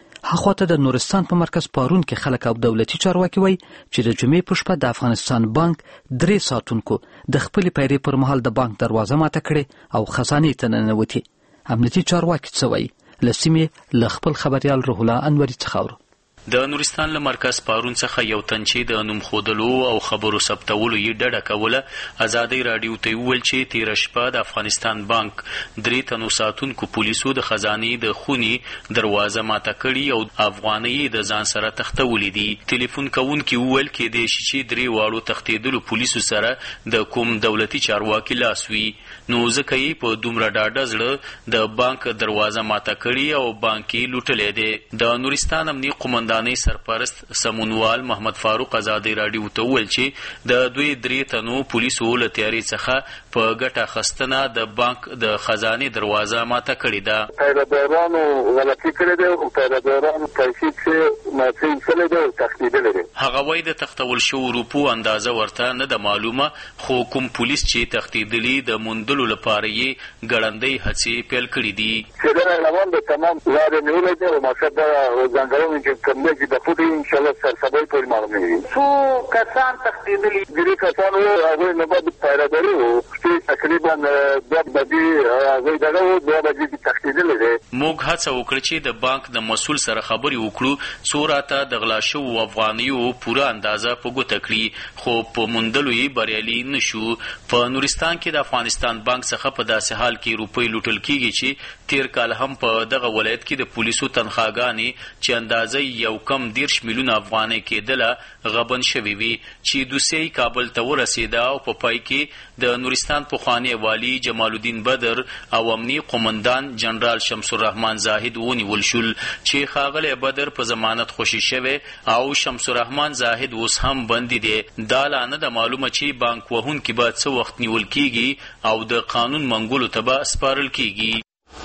هغه د نورستان په مرکز پارون کې خلک او دولتي چارواکي وایي چې د جمعې په شپه د افغانستان بانک 3 ساعتونکو د خپل پیرې پر مهال د بانک دروازه ماته کړې او خزانې ته ننوتي. امنیتي چارواکي څه وایي؟ له سیمې له خپل خبريال روح الله انوري څخه اورو. د نورستان له مرکز پارون څخه یو تن چې د نوم خودلو او خبرو ثبتولو یې ډډه کوله ازادي رادیو ته ویل چې تیر شپه د افغانستان بانک 3 تنو ساتونکو پولیسو د خزانې د خوني دروازه ماته کړي او افغاني د ځان سره تختولې دي. ټلیفون کوونکي ویل کې د شي 3 واړو تختیدلو پولیسو سره د کوم دولتي چارواکي لاس وی نو ځکه یې په دومره ډاډه زړه د بانک دروازه ماته کړي او بانکي لوټلې دي. د نورستان امنیتي قومندان سرپرست سمونوال محمد فاروق ازادي رادیو ته ویل چې د دوی 3 تنو پولیسو له تیاری څخه په ګټه خستنه د بانک د خزانې دروازه ماته کړې ده. پیرادارانو غلطي کړې ده او پیرادارانو پیسې چې ماته یې ده تخدیدل دي. هغه وایي د تختول شو روپو اندازه ورته نه د معلومه خو کوم پولیس چې تخدیدلی د موندلو لپاره یې ګړندۍ هڅې پیل کړې دي. چې دا روان د تمام لارې نیولې ده او مقصد دا ځانګړی چې چې د فوټي ان شاء الله سرسبای پورې معلومه وي. څو کسان تخدیدلی 3 کسان وو هغه نه بعد پیراداري وو چې تقریبا 2 بجې هغه دغه 2 بجې تخدیدلی دي. موږ هڅه وکړه چې د بانک د مسول سره خبري وکړو څو راته د غلا شو افغانیو پوره اندازه په ګوته کړي خو په موندلو یې بریالي نشو. په نورستان کې د افغانستان بانک څخه په داسې حال کې روپۍ لوټل کیږي چې تیر کال هم په دغه ولایت کې د پولیسو تنخواګانې چې اندازه یو کم 10 میلیون افغانۍ کېدله غبن شوی وي چې دوسیه کابل ته ورسېده او په پای کې د نورستان پخوانی والی جمال الدین بدر او امنیتي قومندان جنرال شمس الرحمن زاهد ونیول شول چې ښاغلی بدر په ضمانت خوشي شوی او شمس الرحمن زاهد اوس هم بندي دي. دا لا نه د معلومه چې بانک وهونکي به څه وخت نیول کیږي او د قانون منګولو ته به سپارل کیږي.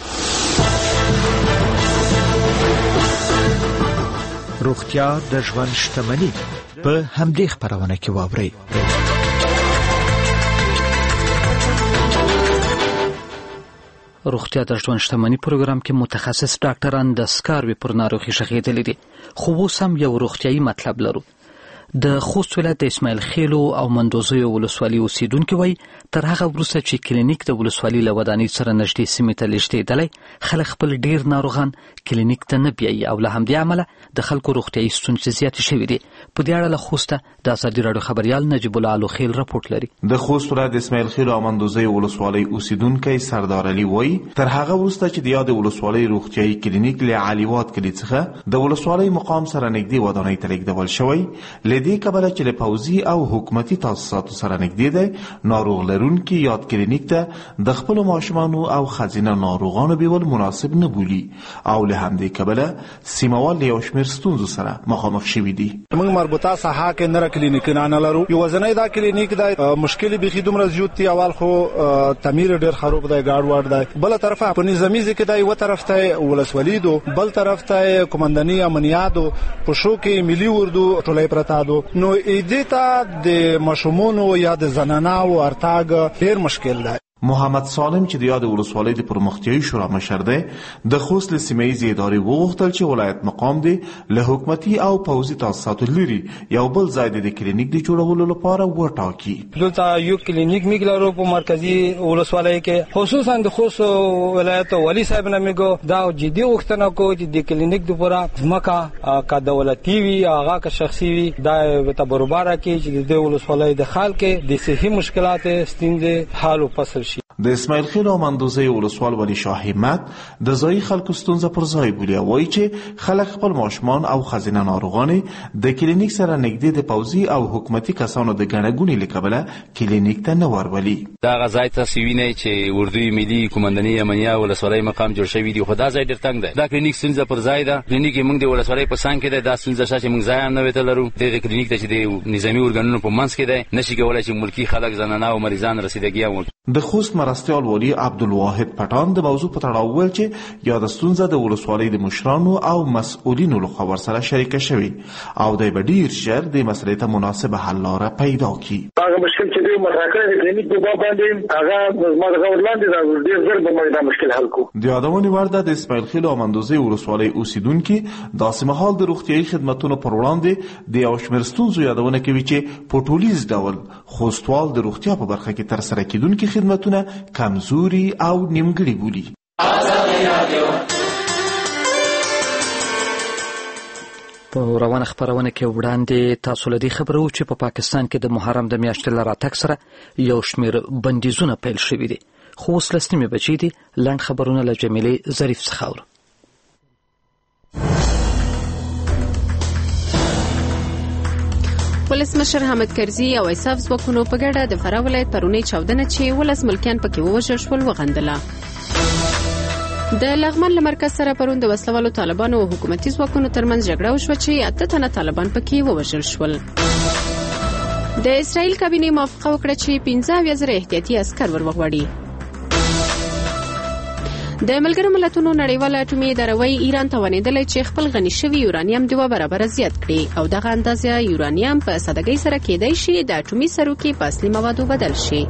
روغتیا د ژوند شتمني په همدې خبرونه کې واوري. روغتیا د ژوند شتمني پروګرام کې متخصص ډاکټران د سکاروي پر ناروغي شخېدلې دي خو اوس هم یو روغتیايي مطلب لرو. د خوست ولایت د اسماعیل خیلو او مندوزیو ولسوالۍ اوسیدونکو وایي تر هغه وروسته چې کلینیک د ولسوالۍ له ودانۍ سره نږدې سیمې ته لېږدېدلی خلک خپل ډېر ناروغان کلینیک ته نه بیایي او له همدې امله د خلکو روغتیايي ستونزې زیاتې شوې دي. په دې اړه له خوسته د ازادي راډیو خبریال نجیب الله الوخیل راپورټ لري. د خوست ولایت د اسماعیل خیلو او مندوزیو ولسوالۍ اوسیدونکی سردار علي وایي تر هغه وروسته چې د یاد ولسوالۍ روغتیايي کلینیک له علیوات کلی څخه د ولسوالۍ مقام سره نږدې ودانۍ ته لېږدول شوی لدې کبله چې له پوځي او حکومتي تاسیساتو سره نږدې دی ناروغ لرونکي یاد کلینیک ته د خپل ماشومانو او خزینه ناروغانو بیول مناسب نه بولي او له همدې کبله سیموال یو شمېر ستونزو سره مخامخ شوي دي. موږ مربوطه ساحه کې نره کلینیکونه نه لرو. یو ځنې دا کلینیک د مشکل بيخي دومره زیات دی اول خو تعمیر ډېر خراب دی ګاډ وړ دی بل طرفه په نظامی ځکه دی و طرف ته ولسوالۍ دو بل طرف ته کمانډنی امنیادو په شو کې ملي اردو ټولې پرتا دو نو ایدیتا د مشمونو یا د زنانو ارتاګ ډېر مشکل دی. محمد سالم چې د یاد ولسوالۍ د پرمختیايي شورا مشر دی د خوست له سیمه‌ییزې ادارې وغوښتل چې ولایت مقام دی له حکومتي او پوځي تاسیساتو لري یو بل ځای د کلینیک د جوړولو لپاره وټاکي. دلته یو کلینیک میګلرو په مرکزی ولسوالۍ کې خصوصا د خوست ولایت والی صاحب نه میګو دا جدي وختنه کو چې د کلینیک د پورا ځمکه کا دولتي وي هغه کا شخصي وي دا ته برابر کې چې د ولسوالۍ د خلک د صحي مشکلات ستونزې حل او فصل د اسماعیل خیل او مندوزیو ولسوال ولی شاه همت د ځای خلکو ستونزه پر ځای بولي او وایي چې خلک خپل ماشومان او خزینه ناروغان د کلینیک سره نږدې د پوځي او حکومتي کسانو د ګڼګونې لکبله کلینیک ته نه ورولي. دا غځای ته سوینه چې اردوی ملي کمانډنی امنیه ولسوالۍ مقام جوړ شوی دی خو دا ځای ډېر تنګ دی. دا کلینیک ستونزه پر ځای ده. کلینیک موږ د ولسوالۍ په څنګ کې دی دا ستونزه چې موږ ځای هم نه وته لرو. د کلینیک ته چې د نظامی ارګانونو په منځ کې دی نشي کولای چې ملکی خلک زنانه او مریضان رسیدګي هم. د خوست مرستیال والی عبدالواحد پټان د موضوع په تړاو وویل چې یاده ستونزه د ولسوالۍ د مشرانو او مسؤلینو لخوا ورسره شریکه شوې او دوی به ډیر ژر د مسلې ته مناسبه حل لاره پیدا کړي. هغه مشکل چې دوی مطرح کړی د کلینیک په باب باندې هغه زما د غور لاندې دا ډیر ژر به موږ دا مشکل حل کړو. د یادونې وړ ده د اسماعیل خیل او مندوزي ولسوالۍ اوسیدونکي داسې مهال د روغتیايي خدماتو پر وړاندې د یو شمېر ستونزو یادونه کوي چې په ټولیز ډول خوستوال د روغتیا په برخه کې ترسره کیدونکي خدماتونه کمزوري او نیمګړي بولي. په روانه خبرونه کې وړاندې تاسو لدی خبرو چې په پاکستان کې د محرم د میاشتې له راتګ سره یو شمېر بندیزونه پیل شوي دي، خو اوس لسنیمې بچې دي. لنډ خبرونه له جمیلې ظریف څخه اورو. ولسمشر حامد کرزي او ایساف ځواکونو په ګډه د فراه ولایت پرونی چاودنه چې 12 ملکیان پکې ووژل شول وغندله. د لغمان له مرکز سره پرون د وسلوالو طالبانو او حکومتي ځواکونو ترمنځ جګړه وشوه چې 8 تنه طالبان پکې ووژل شول. د اسرائیل کابینې موافقه وکړه چې 15,000 احتیاطي عسکر ورغواړي. د ملګرو ملتونو نړیواله اټومي اداره ایران ته ونیدلی چې خپل غني شوي یورانیم 2 برابره زیات کړي او دغه اندازه یورانیم په سادهګۍ سره کېدای شي د اټومي سروکي په اصلي موادو بدل شي.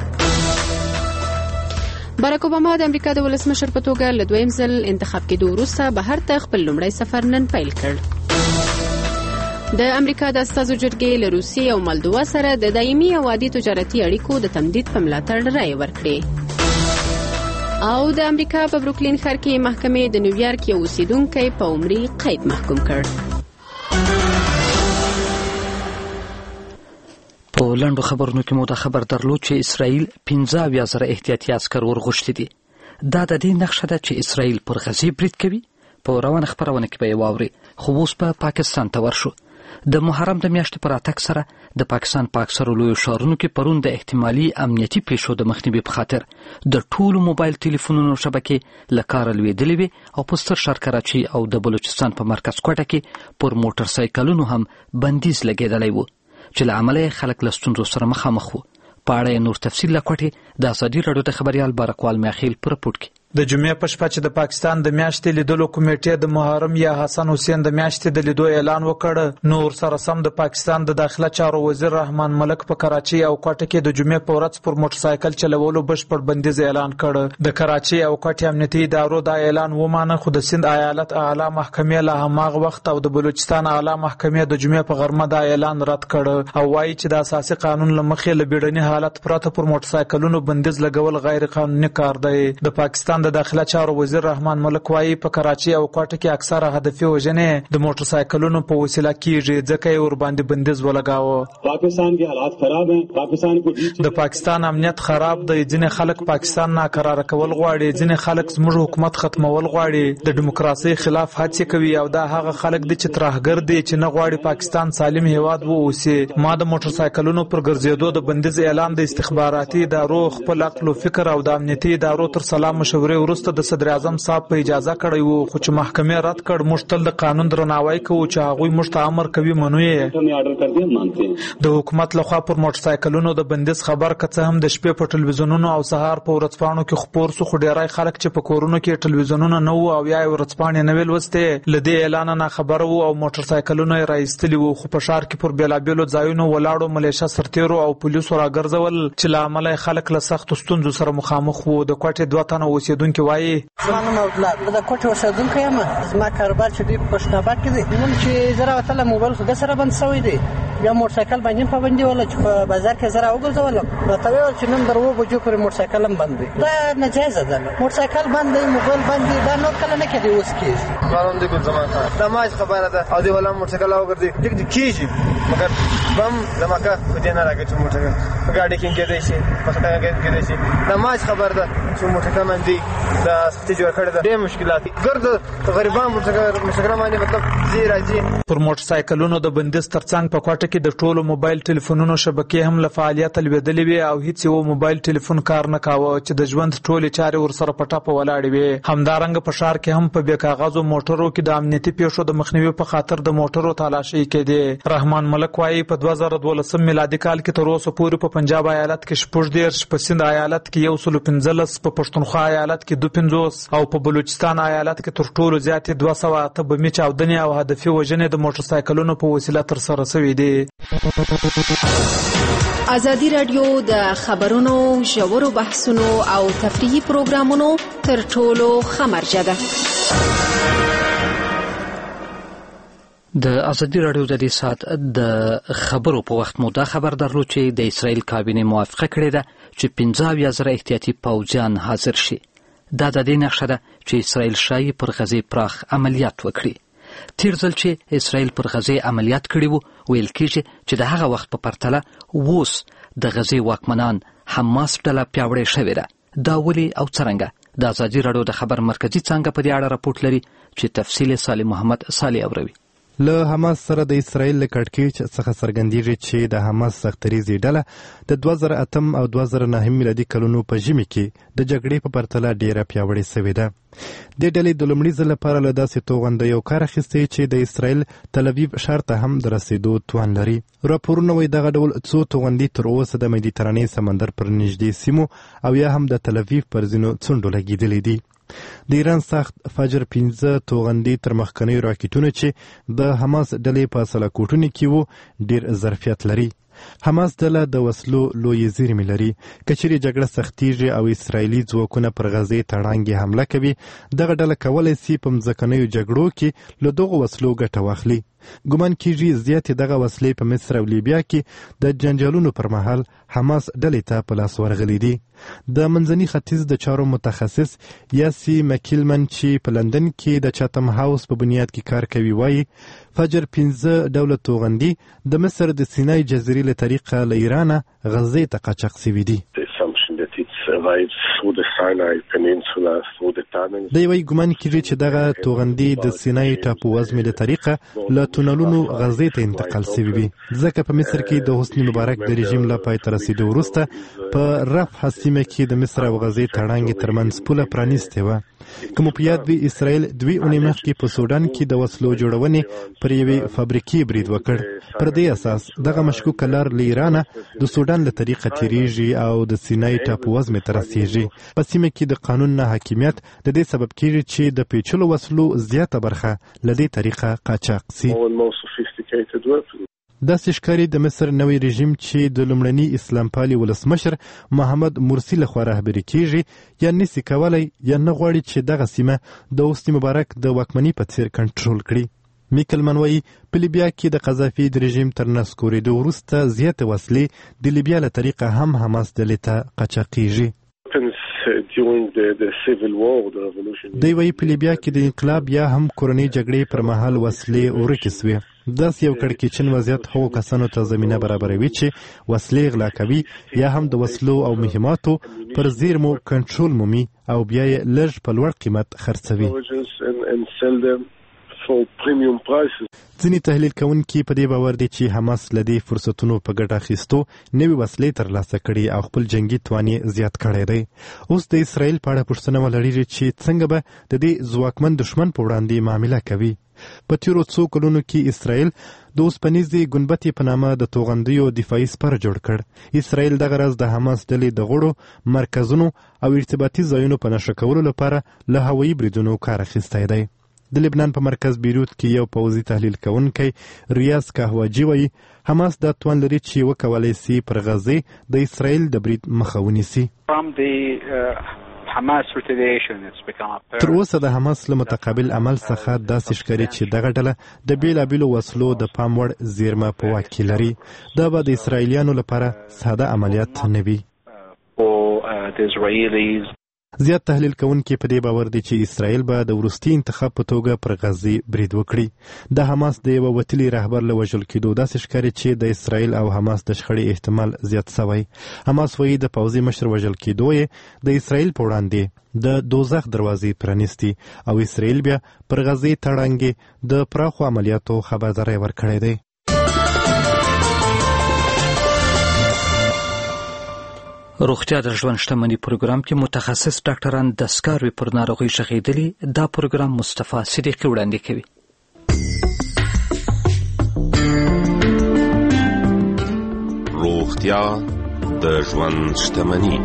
باراک اوباما د امریکا د ولسمشر په توګه له دویم ځل انتخاب کېدو وروسته بهر ته خپل لومړی سفر نن پیل کړ. د امریکا د استازو جرګې له روسیې او مالدووا سره د دایمي او عادي تجارتي اړیکو د تمدید په ملاتړ رایه ورکړې. او د امریکا په بروکلین ښار کې محکمې د نیویارک یو اوسیدونکی په عمري قید محکوم کړ. په لنډو خبرونو کې مو دا خبر درلود چې اسرائیل 15,000 احتیاطي عسکر ورغوښتي دي. دا د دې نقشه ده چې اسرائیل پر غزې برید کوي. په روانه خبرونه کې به یې واورئ. خو اوس په پاکستان ته ورشو. د محرم د میاشتې پر راتګ سره د پاکستان په اکثرو لویو ښارونو کې پرون د احتمالي امنیتي پیښو د مخنیوي په خاطر د ټولو موبایل ټلیفونونو شبکې له کاره لوېدلې وې او په ستر ښار کراچي او د بلوچستان په مرکز کوټه کې پر موټر سایکلونو هم بندیز لګېدلی و چې له امله یې خلک له ستونزو سره مخامخ وو. په اړه یې نور تفصیل له کوټې د ازادي راډیو د خبریال بارکوال میاخیل په رپورټ کې. د جمعې په شپه چې د پاکستان د میاشتې لیدلو کمیټې د محرم یا حسن حسین د میاشتې د لیدو اعلان وکړ، نور سره سم د پاکستان د داخله چارو وزیر رحمان ملک په کراچي او کوټه کې د جمعې په ورځ پر موټر سایکل چلولو بشپړ بندیز اعلان کړ. د کراچي او کوټه امنیتي ادارو دا اعلان ومانه، خو د سند ایالت اعلی محکمې له هماغه وخت او د بلوچستان اعلی محکمې د جمعې په غرمه دا اعلان رد کړ او وایي چې د اساسي قانون له مخې له بیړني حالت پرته پر موټر سایکلونو بندیز لګول غیر قانوني کار دی. د پاکستان د داخله چارو وزیر رحمان ملک وایي په کراچي او کوټه کې اکثره هدفي وژنې د موټر سایکلونو په وسیله کیږي، ځکه یې ورباندې بندیز ولګاوه. پاکستان کې حالات خراب ہیں، پاکستان کو د پاکستان امنیت خراب دی. ځینې خلک پاکستان ناقراره کول غواړي، ځینې خلک زموږ حکومت ختمول غواړي، د دیموکراسي خلاف هڅې کوي او دا هغه خلک دي چې ترهګر دي چې نه غواړي پاکستان سالم هیواد واوسي. ما د موټر سایکلونو پر ګرځېدو د بندیز اعلان د استخباراتي ادارو خپل عقل او فکر او د امنیتي ادارو تر سلام مشورې وروسته د صدر اعظم صاحب په اجازه کړی وو، خو چې محکمې رد کړ. موږ تل د قانون درناوی کوو چې هغوی موږ ته امر کوي منو یې. د حکومت لخوا پر موټر سایکلونو د بندیز خبر که څه هم د شپې په ټلویزیونونو او سهار په ورځپاڼو کې خپور سو، خو ډیری خلک چې په کورونو کې ټلویزیونونه نه وو او یا یې ورځپاڼې نه وې لوستې له دې اعلانه ناخبره وو او موټر سایکلونه یې راایستلي وو. خو په ښار کې پر بېلابېلو ځایونو ولاړو ملیشه سرتیرو او پولیسو راګرځول چې له امله یې خلک له سختو ستونزو سره مخامخ وو. د کوټې 2 تنه اوسېدونکي وایي د کوټې اوسېدونکی یم، زما کاروبار چې دی په پښتونخوا کې دی. نن چې زه راوتلم موبایل خو ده سره بند شوی دی، بیا موټر سایکل باندې پابندي وله چې په بازار کې زه راوګرځولم، راته ویل چې نن در 2 بجو پورې موټر سایکل هم بند دی. دا ناجایزه ده، موټر سایکل بند دی، موبایل بند دی، دا نور کله نه کېدی، اوس کېږي. قانون دی ګل زمان خان دا ماج خبره ده او دی ولا موټر سایکل راوګرځي ټیک دی کېږي، مګر بم زماکه په دې نه راګټي موټر په ګاډي کې کېدی شي، په خټه کې کېدی شي. دا ماج خبره ده چې موټر سایکل باندې د سختي جوړ کړی ده. ډېر مشکلات ګرد غریبان مسکران باندې مطلب زی راځي. پر موټر سایکلونو د بندیز ترڅنګ په کوټه کې د ټولو موبایل ټلیفونونو شبکې هم له فعالیت لوېدلې وي او هیڅ یو موبایل ټلیفون کار نه کاوه چې د ژوند ټولې چارې ورسره په ټاپه ولاړې وي. همدارنګه په ښار کې هم په بې کاغذو موټرو کې د امنیتي پیښو د مخنیوي په خاطر د موټرو تالاشۍ کېدې. رحمان ملک وایي په 2012 میلادي کال کې تر اوسه پورې په پنجاب ایالت کې 14 په سند ایالت کې 115 په پښتونخوا ایالت کې 52 او په بلوچستان ایالت کې تر ټولو زیاتې 200 بمي چاودنې او هدفي وژنې د موټر سایکلونو په وسیله ترسره شوې دي. ازادي رادیو د خبرونو ژورو بحثونو او تفریحي پروګرامونو تر ټولو خمرجه ده. د ازادي رادیو د دې سات د خبرو په وخت مو دا خبر درلود چې د اسرائیل کابینه موافقه کړې ده چې 15,000 احتیاطي پوځیان حاضر شي. دا د دې نقشه ده چې اسرائیل شایي پر غزې پراخ عملیات وکړي. تیر ځل چې اسرائیل پر غزې عملیات کړي وو ویل کېږي چې د هغه وخت په پرتله اوس د غزې واکمنان حماس ډله پیاوړې شوې ده. دا ولې او څرنګه؟ د ازادي رادیو د خبر مرکزي څانګه په دې اړه راپورټ لري چې تفصیل صالح محمد صالح اوروي. له حماس سره د اسرائیل له کړکېچ څخه څرګندېږي چې د حماس سختریزي ډله د 2008 او 2009 میلادي کلونو په ژمي کې د جګړې په پرتله ډیره پیاوړې شوې ده. د ډلې د لومړي ځل لپاره له داسې توغندیو کار اخیستی چې د اسرائیل تل ابیب ښار ته هم د رسیدو توان لري. راپورونه وایي دغه ډول څو توغندي تر اوسه د مدیترانې سمندر پر نږدې سیمو او یا هم د تل ابیب پر ځینو څنډو لګېدلې دي. د ایران سخت فجر 15 توغندي تر مخکنیو راکټونو چې د حماس ډلې په سلاکوټونو کې وو ډیر ظرفیت لري. حماس ډله د وسلو لوی زیرمې لري. که چیرې جګړه سختیږي او اسرائیلي ځواکونه پر غزې تړانګې حمله کوي، دغه ډله کولی سي په مځکنیو جګړو کې له دغو وسلو ګټه واخلي. ګمان کېږي زیاتې دغه وسلې په مصر او لیبیا کې د جنجالونو پر مهال حماس ډلې ته په لاس ورغلي دي. د منځني ختیځ د چارو متخصص یاسي مکیلمن چې په لندن کې د چاتم هاوس په بنیاد کې کار کوي وایي فجر 15 ډوله توغندي د مصر د سینای جزیرې له طریقه له ایرانه غزې ته قاچاق سوي دي. دی وایي ګمان کېږي چې دغه توغندي د سینای ټاپووزمې له طریقه له تونلونو غزې ته انتقال سوي وي، ځکه په مصر کې د حسني مبارک د رژیم له پای ته رسیدو وروسته په رفح سیمه کې د مصر او غزې تړانګې ترمنځ پوله پرانیستې وه. که مو په یاد وي اسرائیل 2 اونۍ مخکې په سودان کې د وسلو جوړونې پر یوې فابریکې برید وکړ. پر دې اساس دغه مشکوکه لار له ایرانه د سودان له طریقه تیریږي او د سینای ټاپووزمې ته رسیږي. په سیمه کې د قانون نه حاکمیت د دې سبب کېږي چې د پیچلو وسلو زیاته برخه له دې طریقه قاچاق سي. داسې ښکاري د مصر نوی رژیم چې د لومړني اسلام پالي ولسمشر محمد مرسي لخوا رهبري کېږي یا نسي کولی یا نه غواړي چې دغه سیمه د حسني مبارک د واکمنۍ په څیر کنټرول کړي. میکلمن وایي په لیبیا کې د قذافي د رژیم تر نسکورېدو وروسته زیاتې وسلې د لیبیا له طریقه هم حماس ډلې ته قاچاقېږي. دی وایي په لیبیا کې د انقلاب یا هم کورنۍ جګړې پر مهال وسلې ورکې سوې. داسې یو کړکېچن وضعیت هغو کسانو ته زمینه برابروي چې وسلې غلا کوي یا هم د وسلو او مهماتو پر زیرمو کنټرول مومي او بیا یې لږ په لوړ قیمت خرڅوي. ځینې تحلیل کوونکي په دې باور دي چې حماس له دې فرصتونو په ګټه اخیستو نوې وسلې ترلاسه کړي او خپل جنگي توان یې زیات کړی دی. اوس د اسرائیل په اړه پوښتنه ولري چې څنګه به د دې ځواکمن دښمن په وړاندې معامله کوي. په تیرو څو کلونو کې اسرائیل د اوسپنیزې ګنبدې په نامه د توغندیو دفاعي سپر جوړ کړ. اسرائیل دغه راز د حماس ډلې د غړو مرکزونو او ارتباطي ځایونو په نښه کولو لپاره له هوایي بریدونو کار اخیستی دی. د لبنان په مرکز بیروت کې یو پوځي تحلیل کوونکی ریاض کهواجي وایي حماس دا توان لري چې وکولی سي پر غزې د اسرائیل د برید مخه ونیسي. تر اوسه د حماس له متقابل عمل څخه داسې ښکاري چې دغه ډله د بېلابېلو وسلو د پام وړ زیرمه په واک کې لري. دا به د اسرائیلیانو لپاره ساده عملیات نه وي. زیات تحلیل کوونکي په دې باور دي چې اسرائیل به د وروستي انتخاب په توګه پر غزه برید وکړي. د حماس د یو وتلي رهبر له وژل کېدو داسې ښکاري چې د اسرائیل او حماس د شخړې احتمال زیات شوی. حماس وایي د پوځي مشر وژل کېدو یې د اسرائیل په وړاندې د دوزخ دروازې پرانیستي او اسرائیل بیا پر غزه تړانګې د پراخو عملیاتو خبرداری ورکړی دی. روغتیا د ژوند شتمنۍ پروګرام کې متخصص ډاکټران د سکاروي پر ناروغۍ ژغېدلي. دا پروګرام مصطفی صدیقی وړاندې کوي. روغتیا د ژوند شتمنۍ.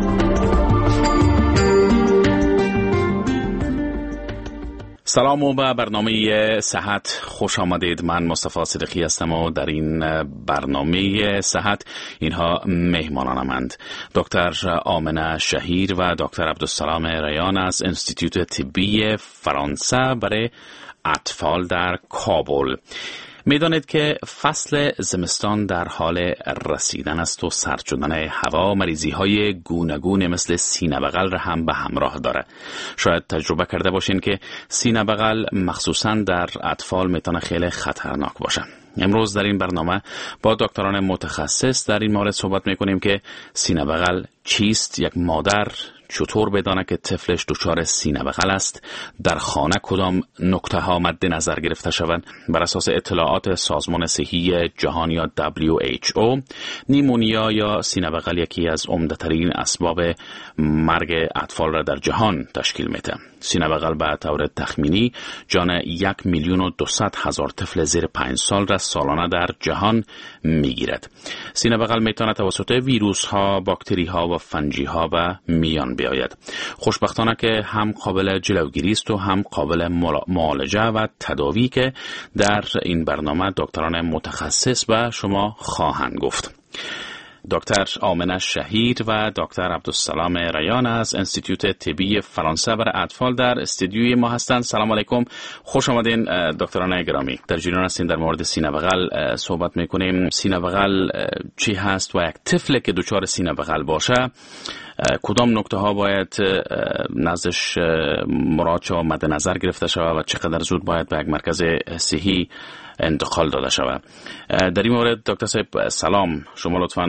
سلام و به برنامه صحت خوش آمدید. من مصطفی صدیقی هستم و در این برنامه صحت اینها مهمانانمند دکتر آمنه شهیر و دکتر عبدالسلام ریان از انستیتوت طبی فرانسه برای اطفال در کابل. میدانید که فصل زمستان در حال رسیدن است و سرد شدن هوا مریضی های گوناگون مثل سینه بغل را هم به همراه داره. شاید تجربه کرده باشین که سینه بغل مخصوصا در اطفال میتونه خیلی خطرناک باشه. امروز در این برنامه با دکتران متخصص در این مورد صحبت میکنیم که سینه بغل چیست، یک مادر چطور بدانه که طفلش دچار سینه بغل است، در خانه کدام نکته ها مد نظر گرفته شوند. بر اساس اطلاعات سازمان صحی جهان یا WHO نیمونیا یا سینه بغل یکی از عمده‌ترین اسباب مرگ اطفال را در جهان تشکیل میده. سینه بغل به طور تخمینی جان 1,200,000 طفل زیر 5 سال را سالانه در جهان میگیرد. سینه بغل میتونه توسط ویروس ها، باکتری ها و فنجی ها به میان بیاید. خوشبختانه که هم قابل جلوگیری است و هم قابل معالجه و تداوی که در این برنامه دکتران متخصص به شما خواهند گفت. دکتر آمنه شهیر و دکتر عبدالسلام ریان از انستیتوت طبی فرانسه برای اطفال در استودیوی ما هستند. سلام علیکم، خوش آمدین دکتران گرامی. در جریان هستیم در مورد سینه بغل صحبت میکنیم. سینه بغل چی هست و یک طفل که دچار سینه بغل باشه کدام نکته ها باید نزدش مراجعه و مد نظر گرفته شود و چقدر زود باید به یک مرکز صحی انتقال داده شود. در این مورد دکتر صاحب سلام، شما لطفاً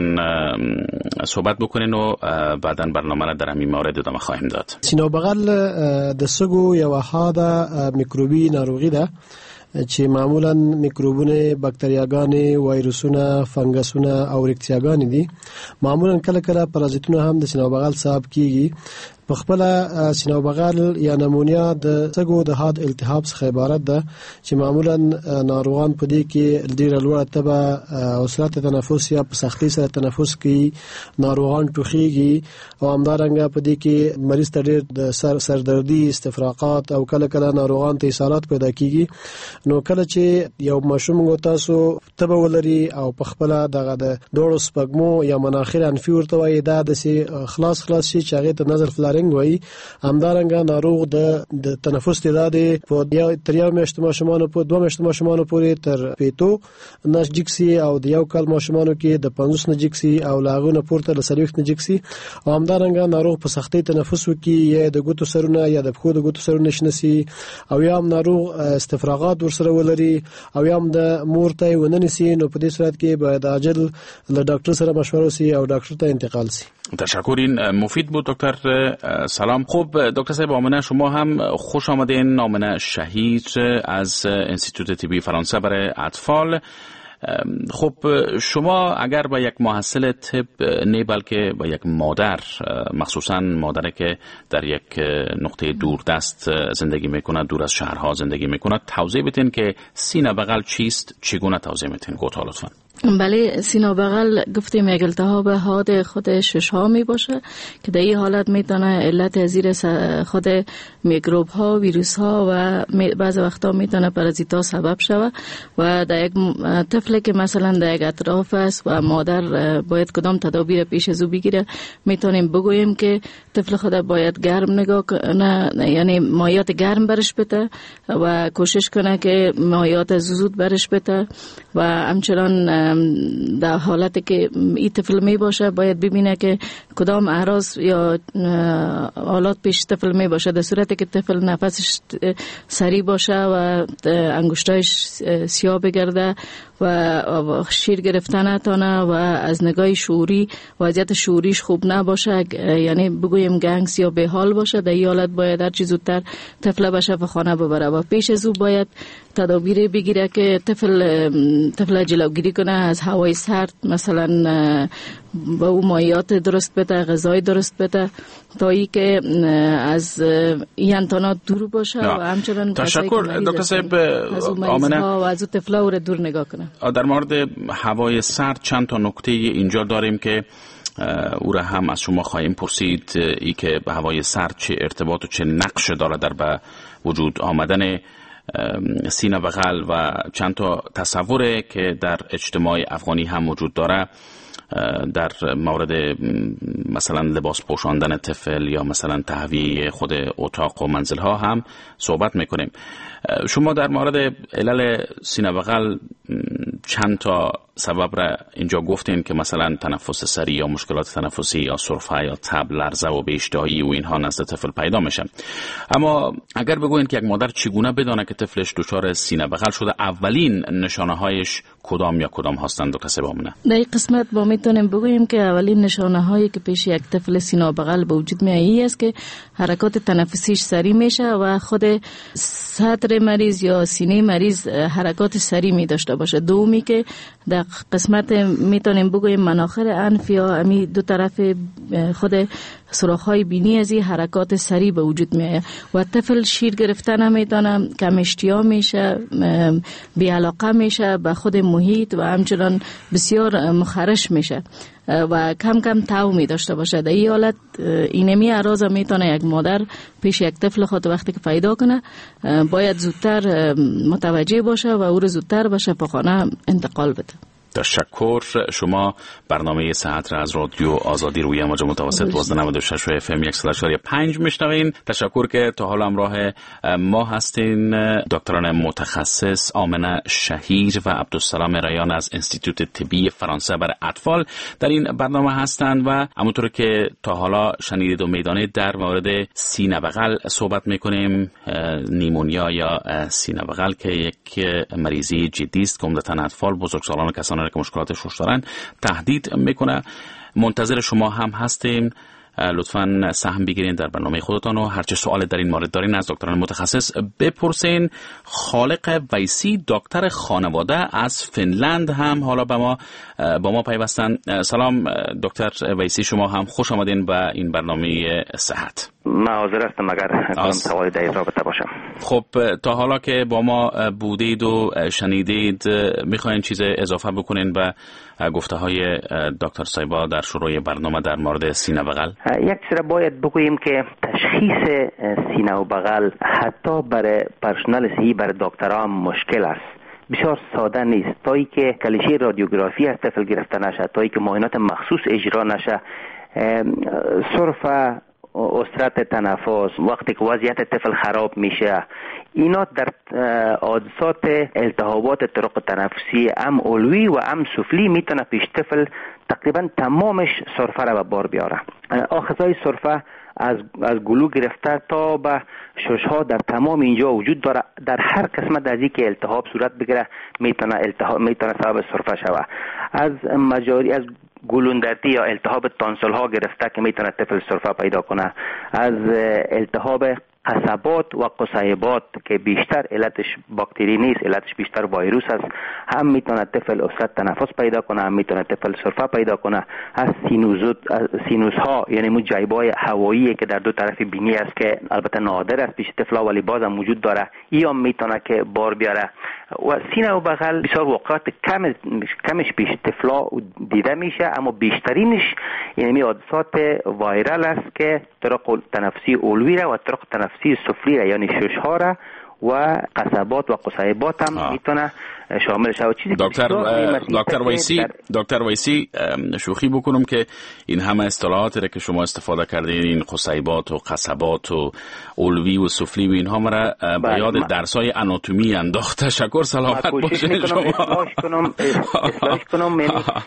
صحبت بکنین و بعداً برنامه را در همین مورد ادامه خواهیم داد. سینه بغل د سږو یو حاده میکروبي ناروغي ده چې معمولا میکروبونه، بکتریاګانې، وایروسونه، فنګسونه او ریکتیاګانې دي. معمولا کله کله پرازیتونه هم د سینه بغل سبب کیږي. په خپل سینه بغل یا نمونیا د سږو د حاد التهاب څخه عبارت ده چې معمولا ناروغان په دې کې ډېره لوړه تبه او سرعت تنفس یا په سختۍ سره تنفس کوي، ناروغان ټوخیږي او همدارنګه په دې کې مریض ته ډېر د سردردي، استفراقات او کله کله ناروغان ته اسهالات پیدا کیږي. نو کله چې یو ماشوم تاسو تبه ولري او په خپل دغه د دوړو سپګمو یا مناخیر انفي ورته وایي، دا د خلاص شي چې هغه ته نظر فلارنګ وایي. همدارنګه ناروغ د تنفس تعداد په تر یو میاشت ماشومانو په 2 میاشت ماشومانو پورې تر پیټو نجکسي او د یو کال ماشومانو کې د 50 نجکسي او لاغونه پورته ل 30 نجکسي. او همدارنګه ناروغ په سختۍ تنفس وکي یا د ګوتو سرونه یا د پښو د ګوتو سرونه نشنسي او یا ناروغ استفراغات ورسره ولري او یا د مور ته وننسي. نو په دې صورت کې باید عاجل له ډاکټر سره مشوره وشي او ډاکټر ته انتقال شي. تشکرین، مفید بود دکتر. سلام. خب دکتر صاحب آمنه، شما هم خوش آمدین. آمنه شهیر از انستیتوت طبی فرانسه برای اطفال. خب شما اگر با یک محصل طب نه بلکه با یک مادر، مخصوصا مادری که در یک نقطه دوردست زندگی میکنه، دور از شهرها زندگی میکنه، توضیح بدین که سینه بغل چیست، چگونه توضیح میتین؟ گوتا لطفا. بله، سینه بغل گفتیم یک التهاب حاد خود ششها می باشه که در این حالت میتونه علت زیر خود میکروب ها، ویروس ها و بعض وقتا میتونه پارازیتا سبب شود و در یک طفل که مثلا در یک اطراف است و مادر باید کدام تدابیر پیش از او بگیره، میتونیم بگوییم که طفل خود باید گرم نگاه کنه، یعنی مایات گرم برش بده و کوشش کنه که مایات زود برش بده و همچنان در حالتی که این طفل می باشه باید ببینه که کدام اعراض یا حالات پیش طفل می باشه. در صورتی که طفل نفسش سریع باشه و انگشتایش سیاه بگرده و شیر گرفتن نتانه و از نگاه شعوری وضعیت شعوریش خوب نباشه، یعنی بگویم گنگس یا به حال باشه، در این حالت باید هر چی زودتر طفل به شفاخانه ببره و پیش از او باید تدابیر بگیره که طفل جلوگیری کنه از هوای سرد، مثلا با او مایعات درست بده، غذای درست بده تا ای که از این انتانات دور باشه و همچنان تشکر دکتر صاحب. آمنه و از او طفلا او دور نگاه کنه. در مورد هوای سرد چند تا نکته اینجا داریم که او را هم از شما خواهیم پرسید، ای که به هوای سرد چه ارتباط و چه نقش داره در به وجود آمدن سینه بغل و چند تا تصوره که در اجتماع افغانی هم وجود داره در مورد مثلا لباس پوشاندن طفل یا مثلا تهویه خود اتاق و منزل ها هم صحبت میکنیم. شما در مورد علل سینه بغل چند تا سبب را اینجا گفتین که مثلا تنفس سریع یا مشکلات تنفسی یا سرفه یا تب، لرزه و بی‌اشتهایی و اینها نزد طفل پیدا میشن. اما اگر بگوین که یک مادر چگونه بدانه که طفلش دچار سینه بغل شده، اولین نشانه هایش کدام یا کدام هستند دکتر سبامونه؟ در این قسمت ما میتونیم بگوییم که اولین نشانه هایی که پیش یک طفل سینه بغل به وجود میاد است که حرکات تنفسیش سریع میشه و خود صدر مریض یا سینه مریض حرکات سریع می داشته باشه. دومی که در قسمت میتونیم بگوییم مناخر انف یا امی دو طرف خود سوراخ‌های بینی از این حرکات سریع به وجود میاد و طفل شیر گرفتن نمیتونه، کم اشتها میشه، بی‌علاقه میشه به خود محیط و همچنان بسیار مخرش میشه و کم کم تاو می داشته باشه. در این حالت اینمی اعراض میتونه یک مادر پیش یک طفل خود وقتی که پیدا کنه باید زودتر متوجه باشه و او رو زودتر به شفاخانه انتقال بده. تشکر. شما برنامه صحت را از رادیو آزادی روی موج متوسط 1296 اف ام 100.5 میشنوین. تشکر که تا حال همراه ما هستین. دکتران متخصص آمنه شهیر و عبدالسلام ریان از انستیتوت طبی فرانسه برای اطفال در این برنامه هستند و همونطور که تا حالا شنیدید و میدانید در مورد سینه بغل صحبت میکنیم. نیمونیا یا سینه بغل که یک مریضی جدی است که عمدتاً اطفال، بزرگسالان، کسانی که مشکلات شش دارن تهدید میکنه. منتظر شما هم هستیم. لطفاً سهم بگیرین در برنامه خودتان و هرچه سوال در این مورد دارین از دکتران متخصص بپرسین. خالق ویسی دکتر خانواده از فنلند هم حالا با ما پیوستن. سلام دکتر ویسی، شما هم خوش آمدین به این برنامه صحت. من حاضر هستم اگر سوالی در این رابطه باشم. خب تا حالا که با ما بودید و شنیدید میخواین چیز اضافه بکنین به گفته های دکتر سایبا در شروع برنامه در مورد سینه بغل؟ یک چیز باید بگوییم که تشخیص سینه و بغل حتی برای پرسنل صحی برای دکترها مشکل است. بسیار ساده نیست. تا ای که کلیشه رادیوگرافی از طفل گرفته نشه، تا ای که معاینات مخصوص اجرا نشه، سرفه، استرات تنفس، وقتی که وضعیت طفل خراب میشه، اینا در حادثات التهابات طرق تنفسی هم علوی و هم سفلی میتونه پیش طفل تقریبا تمامش سرفه را به بار بیاره. آخذهای سرفه از گلو گرفته تا به ششها در تمام اینجا وجود داره. در هر قسمت از این که التهاب صورت بگیره میتونه سبب سرفه شوه. از مجاری از گلوندرتی یا التهاب تانسل ها گرفته که میتونه طفل سرفه پیدا کنه، از التهاب قصبات و قصیبات که بیشتر علتش باکتری نیست، علتش بیشتر ویروس است، هم میتونه طفل عفونت تنفس پیدا کنه، هم میتونه طفل سرفه پیدا کنه. از سینوس ها یعنی مو جیبای هوایی که در دو طرف بینی است که البته نادر است پیش طفلا ولی باز هم وجود داره، این هم میتونه که بار بیاره. و سینه و بغل بسیار وقات کمش پیش طفلا دیده میشه، اما بیشترینش یعنی حادثات وایرال است که طرق تنفسی علوی را و طرق تنفسی سفلی را یعنی ششها را و قصبات و قصیبات هم میتونه شامل شود. چیزی دکتر ویسی شوخی بکنم که این همه اصطلاحاتی را که شما استفاده کردین، این قصیبات و قصبات و علوی و سفلی و اینها مرا به یاد درسای آناتومی انداخت. تشکر، سلامت باشید شما. اصلاحش کنم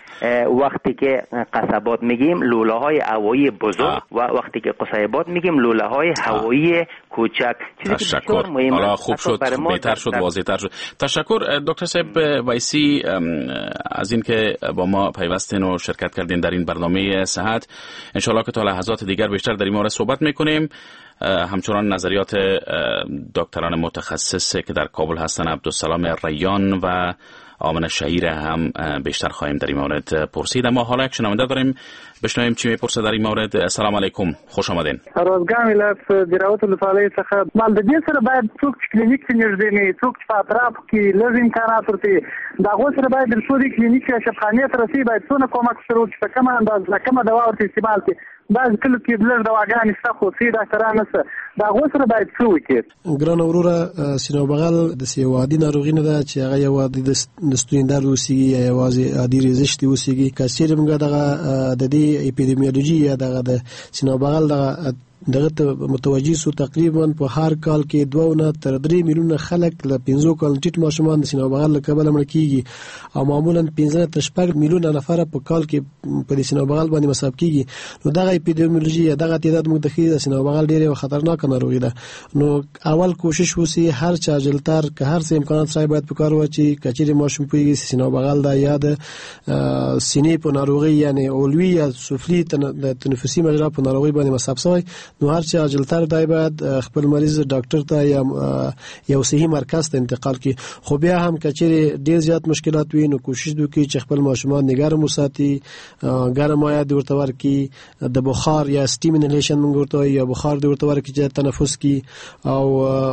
وقتی که قصبات میگیم لوله های هوایی بزرگ و وقتی که قصیبات میگیم لوله های هوایی کوچک. تشکر. حالا خوب شد، بهتر شد، واضح‌تر شد. تشکر دکتر صاحب ویسی از این که با ما پیوستین و شرکت کردین در این برنامه صحت. انشالله که تا لحظات دیگر بیشتر در این مورد صحبت میکنیم. همچنان نظریات دکتران متخصص که در کابل هستن، عبدالسلام ریان و آمن شهیر هم بیشتر خواهیم در این مورد پرسید. اما حالا یک شنونده داریم، بشنویم چی میپرسه در این مورد. السلام علیکم، خوش آمدین. روزگار ملت دیراوت ولسوالۍ څخه مال د دې سره باید څوک کلینیک ته نږدې نه، څوک په اطراف کې لږ امکانات ورته دا غو سره باید د څو کلینیک یا شفاخانې ته رسي، باید څونه کومک شروع چې په کومه اندازه کومه دوا ورته استعمال کړي. بعض کله کې لږ دواګانې شته خو سي ډاکټران نشته، دا غو سره باید څه وکړي. ګران وروره سینو بغل د سیوادي ناروغي نه ده چې هغه یو د نستویندار اوسېږي یا یوازې عادي ریزشتي اوسېږي. که چیرې موږ دغه د دې اپیډیمیولوژي یا دغه د سینو بغل دغه متوجي سو تقریبا په هر کال کې 2 تر 3 میلیونه خلک له 15 کال ټیټ ماشومان د سینو بغل له کبله مړ کیږي او معمولا 15 تر 6 میلیونه نفر په کال کې په سینو بغل باندې مصاب کیږي. نو دغه اپیډیمیولوژي یا دغه تعداد موږ د خې د سینو بغل ډیره خطرناک ناروغي ده. نو اول کوشش وسی هر چا جلتر که هر څه امکانات سره باید په کار واچي. کچېری ماشوم پویږي سینو بغل دا یا د سینې په ناروغي یعنی اولوی یا سفلی تنفسي مجرا په ناروغي باندې مصاب شوی، نو هر چا جلتر دای باید خپل مریض ډاکټر ته یا یو صحي مرکز ته انتقال کړي. خو بیا هم کچېری ډیر زیات مشکلات وي، نو کوشش وکړي چې خپل ماشومان نگرم وساتي، ګرم آیا د ورته ورکي، د بخار یا سټیم انهلیشن موږ ورته یا بخار د ورته ورکي چې تنفس کی او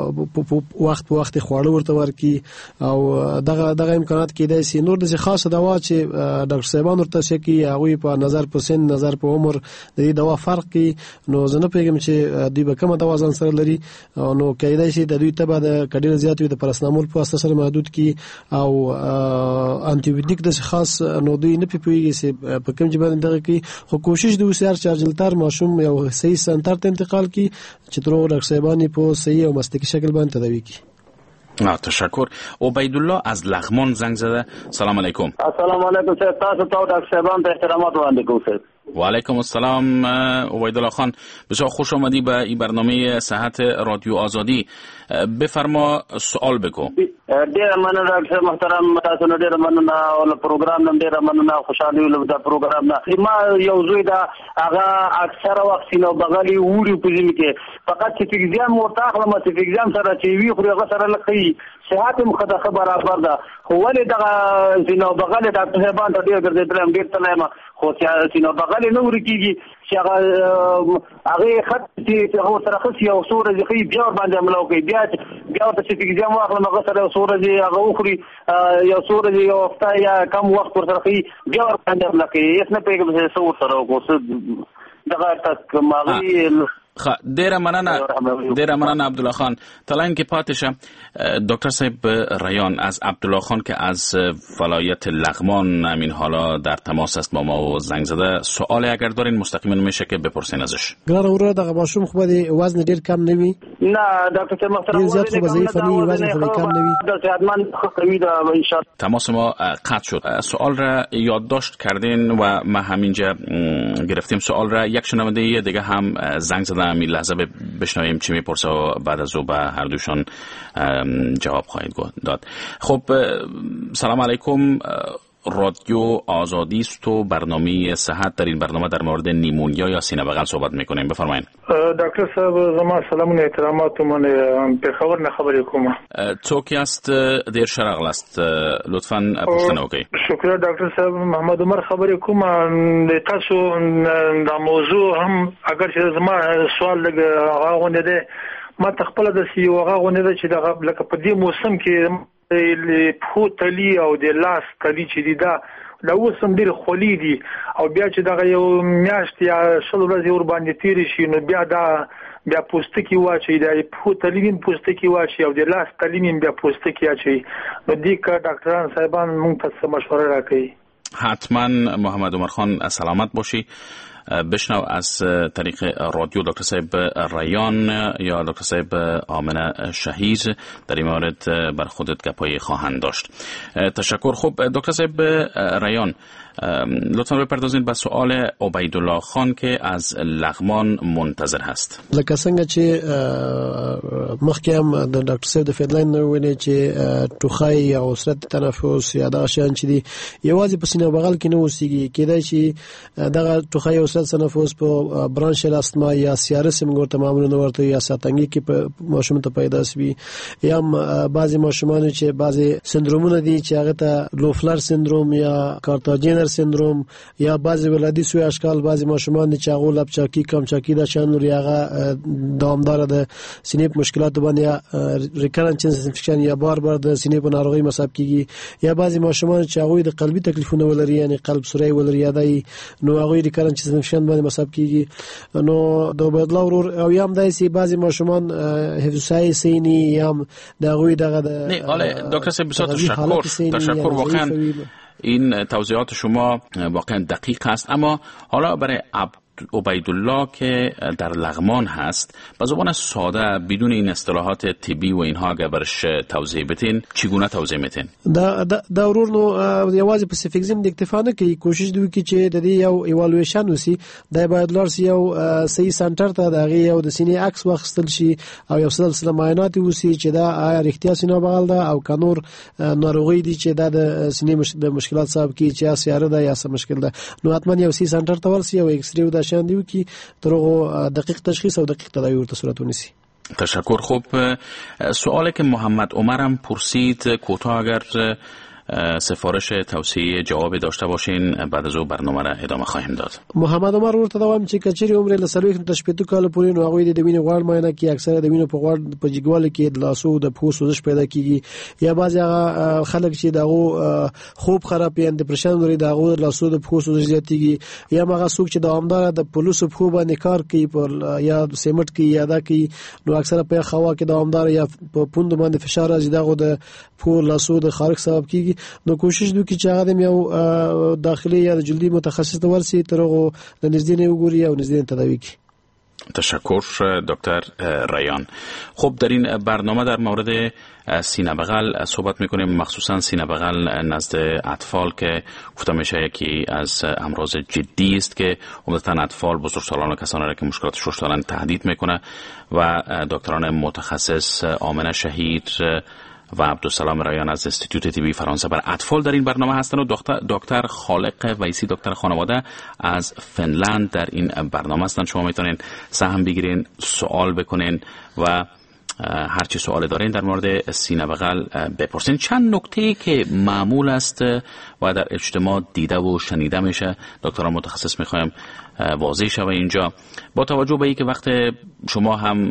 وخت په وخت خواړه ورته ورکي او دغه امکانات کېدای شي. نور د خاصه دوا چې ډاکټر صاحبان ورته شي کی هغه په نظر په سن نظر په عمر د دې دوا فرق کی. نو زه نه پیګم چې دوی به کومه دوا ځان سره لري، نو کېدای شي د دوی ته به د کډیر زیات وي د پراسنامول په واسطه سره محدود کی او انټي بایوټیک د خاص نو دوی نه پیږي چې په کوم ځای باندې دغه کی. خو کوشش د وسیار چارجلتر ماشوم یو صحیح سنټر ته انتقال کی چې تر ډاکټر صاحبانی په صحیح او مسلکي شکل باندې تداوی کی. تشکر. عبیدالله از لغمان زنگ زده. سلام علیکم. السلام علیکم. تاسو ته ډاکټر صاحبان ته احترامات وړاندې کوم. و علیکم السلام عبیدالله خان، بسیار خوش آمدی به این برنامه صحت رادیو آزادی. بفرما، سوال بگو. ډیر مننه ډاکټر محترم، تاسو نه ډیر مننه او پروګرام نه ډیر مننه، خوشاله یم د پروګرام نه. ما یو زوی دا هغه اکثره وخت نو بغلی وړي په ځین کې فقط چې ایگزام ورتاخله ما چې ایگزام سره چې وی خو هغه سره لکې صحت مخدخه برابر ده. خو ولې دغه سينو بغل ډاکټر صاحبان ته ډیر ګرځېدل ډیر تلم، خو چې سينو بغل نه ورکیږي چې هغه خط چې هغه سره خص یو صوره ځخې بیا باندې عملو کوي، بیا ته چې ایگزام واخله هغه سره صوره دی هغه اخري یو صوره دی یو وخت یا کم وخت ورته بیا باندې عملو کوي. اسنه پیګم چې صور سره وکړو دغه تک ماغي. ډیره مننه عبدالله خان. تلاین که پاتشه دکتر صاحب ریان از عبدالله خان که از ولایت لغمان همین حالا در تماس است با ما و زنگ زده، سوالی اگر دارین مستقیما میشه که بپرسین ازش. ګران وروره دغه ماشوم خو به وزن ډیر کم نه وي. نه ډاکټر محترم زیات خو به ضعیف نه وزن خو کم نه وي. د صحتمند خو کمی ده ان شاء الله. تماس ما قطع شد. سوال را یادداشت کردین و ما همینجا گرفتیم سوال را. یک شنونده دیگه هم زنگ زده، این لحظه بشنویم چی میپرسه و بعد از او به هر دوشان جواب خواهید داد. خب سلام علیکم، رادیو آزادی است و برنامه صحت. در این برنامه در مورد نیمونیا یا سینه بغل صحبت میکنیم. بفرمایید. دکتر صاحب زما سلامونه احترامات من به خبر نه خبرې کوم. څوک یاست؟ دیر شرق است، لطفاً پوښتنه وکړئ. شکر ډاکټر صاحب، محمد عمر خبرې کوم. د تاسو د موضوع هم اگر چې زما سوال لګ هغه نه ما تخپل د سی هغه غونډه ده چې د لکه په دې موسم کې په تلی او د لاس تلی چې دی دا د اوسم ډیر خولي دي او بیا چې دغه یو میاشت یا شل ورځې ور باندې تیر شي نو بیا دا بیا پوستکی واچي د پو تلوین پوستکی واچي او د لاس تلوین بیا پوستکی واچي نو دې کا ډاکټران صاحبان موږ ته مشوره راکړي. حتما محمد عمر خان سلامت باشی. بشنو از طریق رادیو دکتر صاحب ریان یا دکتر صاحب آمنه شهیر در این مورد بر خودت گپایی خواهند داشت. تشکر. خوب دکتر صاحب ریان، لطفا بپردازید به سوال عبیدالله خان که از لغمان منتظر هست. لکه څنګه چې مخکې هم د ډاکټر صاحب د فیدلاین ویلي چې ټوخی یا عسرت تنفس یا دغه شیان چې دي یوازې په سینه بغل کې نه اوسېږي، کېدای شي دغه ټوخی او عسرت تنفس په برانشل استما یا سیارس موږ ورته معمولا ورته یا ساتنګي کې په ماشوم ته پیدا شي، یا بعضی ماشومان چې بعضی سندرومونه دي چې هغه ته لوفلر سندروم یا کارتاجنر سندروم یا بعضی ولادي سوی اشکال، بعضی ماشومان چې هغه لپچاکی کمچاکی دا شان لري هغه دوامدار د سینې په مشکلاتو باندې ریکرنت انفیکشن یا بار بار د سینې په ناروغي مصاب کیږي، یا بعضی ماشومان چې هغه د قلبي تکلیفونه ولري یعنی قلب سوري ولري یا دای نو هغه ریکرنت انفیکشن باندې مصاب کیږي. نو د بدلا ورور او یم دایسي بعضی ماشومان حفظای سینی یا دغه نه. حالا دکتر صاحب بسیار تشکر واقعا این توضیحات شما واقعا دقیق است. اما حالا برای عبیدالله که در لغمان هست به زبان ساده بدون این اصطلاحات طبی و اینها اگر برش توضیح بتین چگونه توضیح میتین؟ دا ورور نو یوازې په سفیکزم د اکتفا نه کوي، کوشش دوی کوي چې د دې یو ایوالویشن وسی د بایدلار یو صحیح سنټر ته دغه یو د سینې عکس واخستل شي او یو سلسله معاینات وسی چې دا آیا رښتیا سینه بغل ده او کنور ناروغي دي چې د سینې د مشکلات سبب کی چې سیاره ده یا څه مشکل ده، نو حتما یو صحیح سنټر ته ورسی او ایکس ری شان دیو کی ترغو دقیق تشخیص او دقیق تداوی ورته صورت ونیسی. تشکر. خوب سوالی که محمد عمرم پرسید کوتاه اگر سفارش توصیه جواب داشته باشین بعد از او برنامه را ادامه خواهیم داد. محمد عمر ورته دوام چې کچری عمر له سرویخ تشپیتو کال پورې نو هغه د وینې غوړ ماینه کې اکثره د وینې په غوړ په جګوال کې د لاسو د پوس سوزش پیدا کیږي، یا بعضی خلک چې دغه خوب خراب یا ډیپریشن لري دغه لاسو د پوس سوزش زیاتېږي، یا هغه څوک چې دوامدار د پولیسو په خو باندې کار کوي په یا سیمټ کې یا دا کوي نو اکثره په خوا کې دوامدار یا په پوند باندې فشار راځي دغه د پور لاسو د خارق سبب کیږي. نو کوشش دوی چې هغه د یو داخلي یا جلدی متخصص ته ورسي ترغه د نږدې نه وګوري او نږدې تداوی کی. تشکر دکتر ریان. خب در این برنامه در مورد سینه بغل صحبت میکنیم، مخصوصا سینه بغل نزد اطفال که گفته میشه یکی از امراض جدی است که عمدتاً اطفال، بزرگسالان و کسانی را که مشکلات شش دارند تهدید میکنه و دکتران متخصص آمنه شهیر و عبدالسلام ریان از انستیتوت طبی فرانسه بر اطفال در این برنامه هستند و دکتر خالق ویسی دکتر خانواده از فنلند در این برنامه هستند. شما میتونین سهم بگیرین، سوال بکنین و هر چی سوال دارین در مورد سینه بغل بپرسین. چند نکته که معمول است و در اجتماع دیده و شنیده میشه دکتران متخصص میخوایم واضح شوه اینجا، با توجه به اینکه وقت شما هم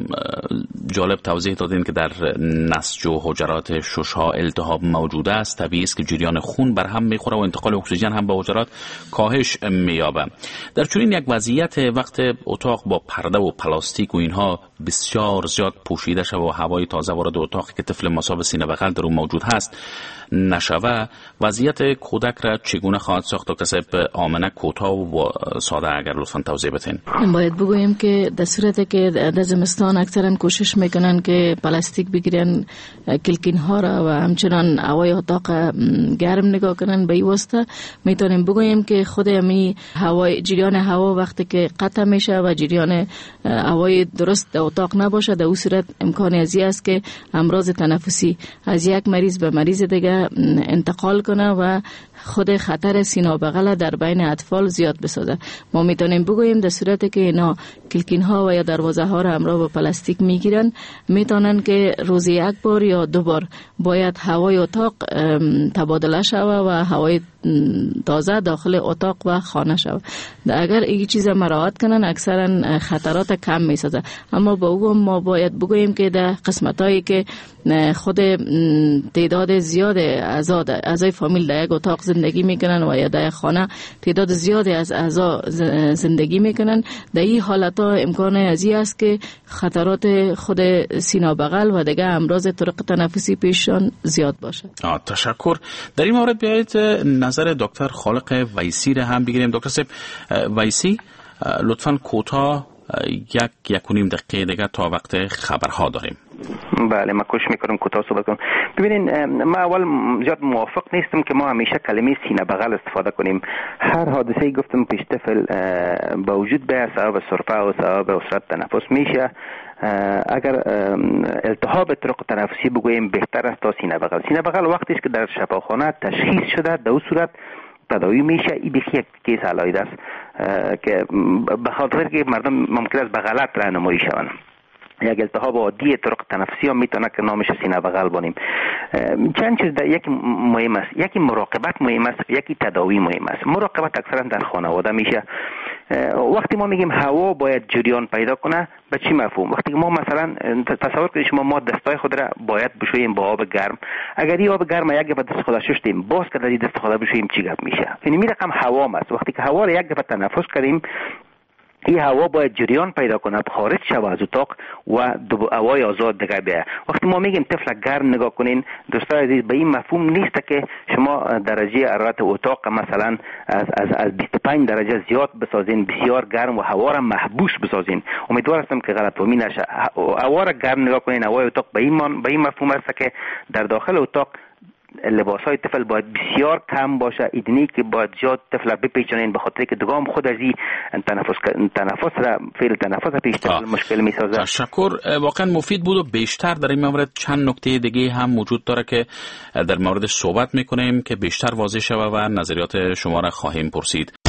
جالب توضیح دادین که در نسج و حجرات ششها التهاب موجود است، طبیعی است که جریان خون بر هم میخوره و انتقال اکسیژن هم به حجرات کاهش مییابه. در چنین یک وضعیت وقت اتاق با پرده و پلاستیک و اینها بسیار زیاد پوشیده شده و هوای تازه وارد اتاقی که طفل مصاب سینه بغل در اون موجود هست نشوه، وضعیت کودک را چگونه خواهد ساخت؟ دکتر صاحب آمنه کوتاه و ساده اگر لطفاً توضیح بدین. باید بگویم که در صورتی که در زمستان اکثرا کوشش میکنن که پلاستیک بگیرن کلکین ها را و همچنان هوای اتاق گرم نگاه کنن، به این واسطه میتونیم بگویم که خود امی هوای جریان هوا وقتی که قطع میشه و جریان هوای درست در اتاق نباشه، در اون صورت امکان ازی است که امراض تنفسی از یک مریض به مریض دیگه انتقال کنه و خود خطر سینه بغل در بین اطفال زیاد بسازه. ما میتونیم بگوییم در صورتی که اینا کلکین ها و یا دروازه ها را همراه با پلاستیک میگیرن، میتونن که روزی یک بار یا دو بار باید هوای اتاق تبادله شوه و هوای تازه داخل اتاق و خانه شود. اگر این چیز مراعات کنن اکثرا خطرات کم میسازه. اما ما باید بگوییم که در قسمتایی که خود تعداد زیاد اعضای فامیل در یک اتاق زندگی میکنن و یا در خانه تعداد زیادی از اعضا زندگی میکنن، در این حالت ها امکان ازی است که خطرات خود سینه بغل و دیگه امراض طرق تنفسی پیششان زیاد باشه. تشکر. در این مورد بیایید نظر دکتر خالق ویسی را هم بگیریم. دکتر صاحب ویسی، لطفاً کوتاه 1.5 دقیقه دیگه تا وقت خبرها داریم. بله، من کوشش میکنم کوتاه صحبت کنم. ببینین، ما اول زیاد موافق نیستم که ما همیشه کلمه سینه بغل استفاده کنیم. هر حادثه گفتم پیش طفل با وجود به سبب سرفه و سبب عسرت تنفس میشه. اگر التهاب طرق تنفسی بگوییم بهتر است تا سینه بغل. سینه بغل وقتی است که در شفاخانه تشخیص شده، در اون صورت تداوی میشه. این بخی یک کیس علایده است که به خاطر که مردم ممکن است به غلط راهنمایی شوند. یک التهاب عادی طرق تنفسی هم میتونه که نامش سینه بغل بانیم. چند چیز یکی مهم است، یکی مراقبت مهم است، یکی تداوی مهم است. مراقبت اکثرا در خانواده میشه. وقتی ما میگیم هوا باید جریان پیدا کنه، به چی مفهوم؟ وقتی که ما مثلا تصور کنید ما دستای خود را باید بشوییم با آب گرم. اگر این آب گرم یک دفعه دست خود شستیم، باز که در دست خود بشوییم چی گپ میشه؟ یعنی می رقم هوا است. وقتی که هوا را یک دفعه تنفس کردیم، این هوا باید جریان پیدا کنه، خارج شود از اتاق و هوای آزاد دیگه بیاید. وقتی ما میگیم طفل گرم نگاه کنین، دوستان عزیز، به این مفهوم نیست که شما درجه حرارت اتاق مثلا از 25 درجه زیاد بسازین، بسیار گرم و هوا را محبوس بسازین. امیدوار هستم که غلطفهمی نشه. هوا را گرم نگاه کنین، هوای اتاق به این مفهوم است که در داخل اتاق لباسای طفل باید بسیار کم باشه. ایدنی که باید زیاد طفل بپیچونین، به خاطر که دوام خود از این تنفس را فعل تنفس پیش طفل مشکل میسازه. تشکر. واقعا مفید بود و بیشتر در این مورد چند نکته دیگه هم وجود داره که در موردش صحبت میکنیم که بیشتر واضح شود و نظریات شما را خواهیم پرسید.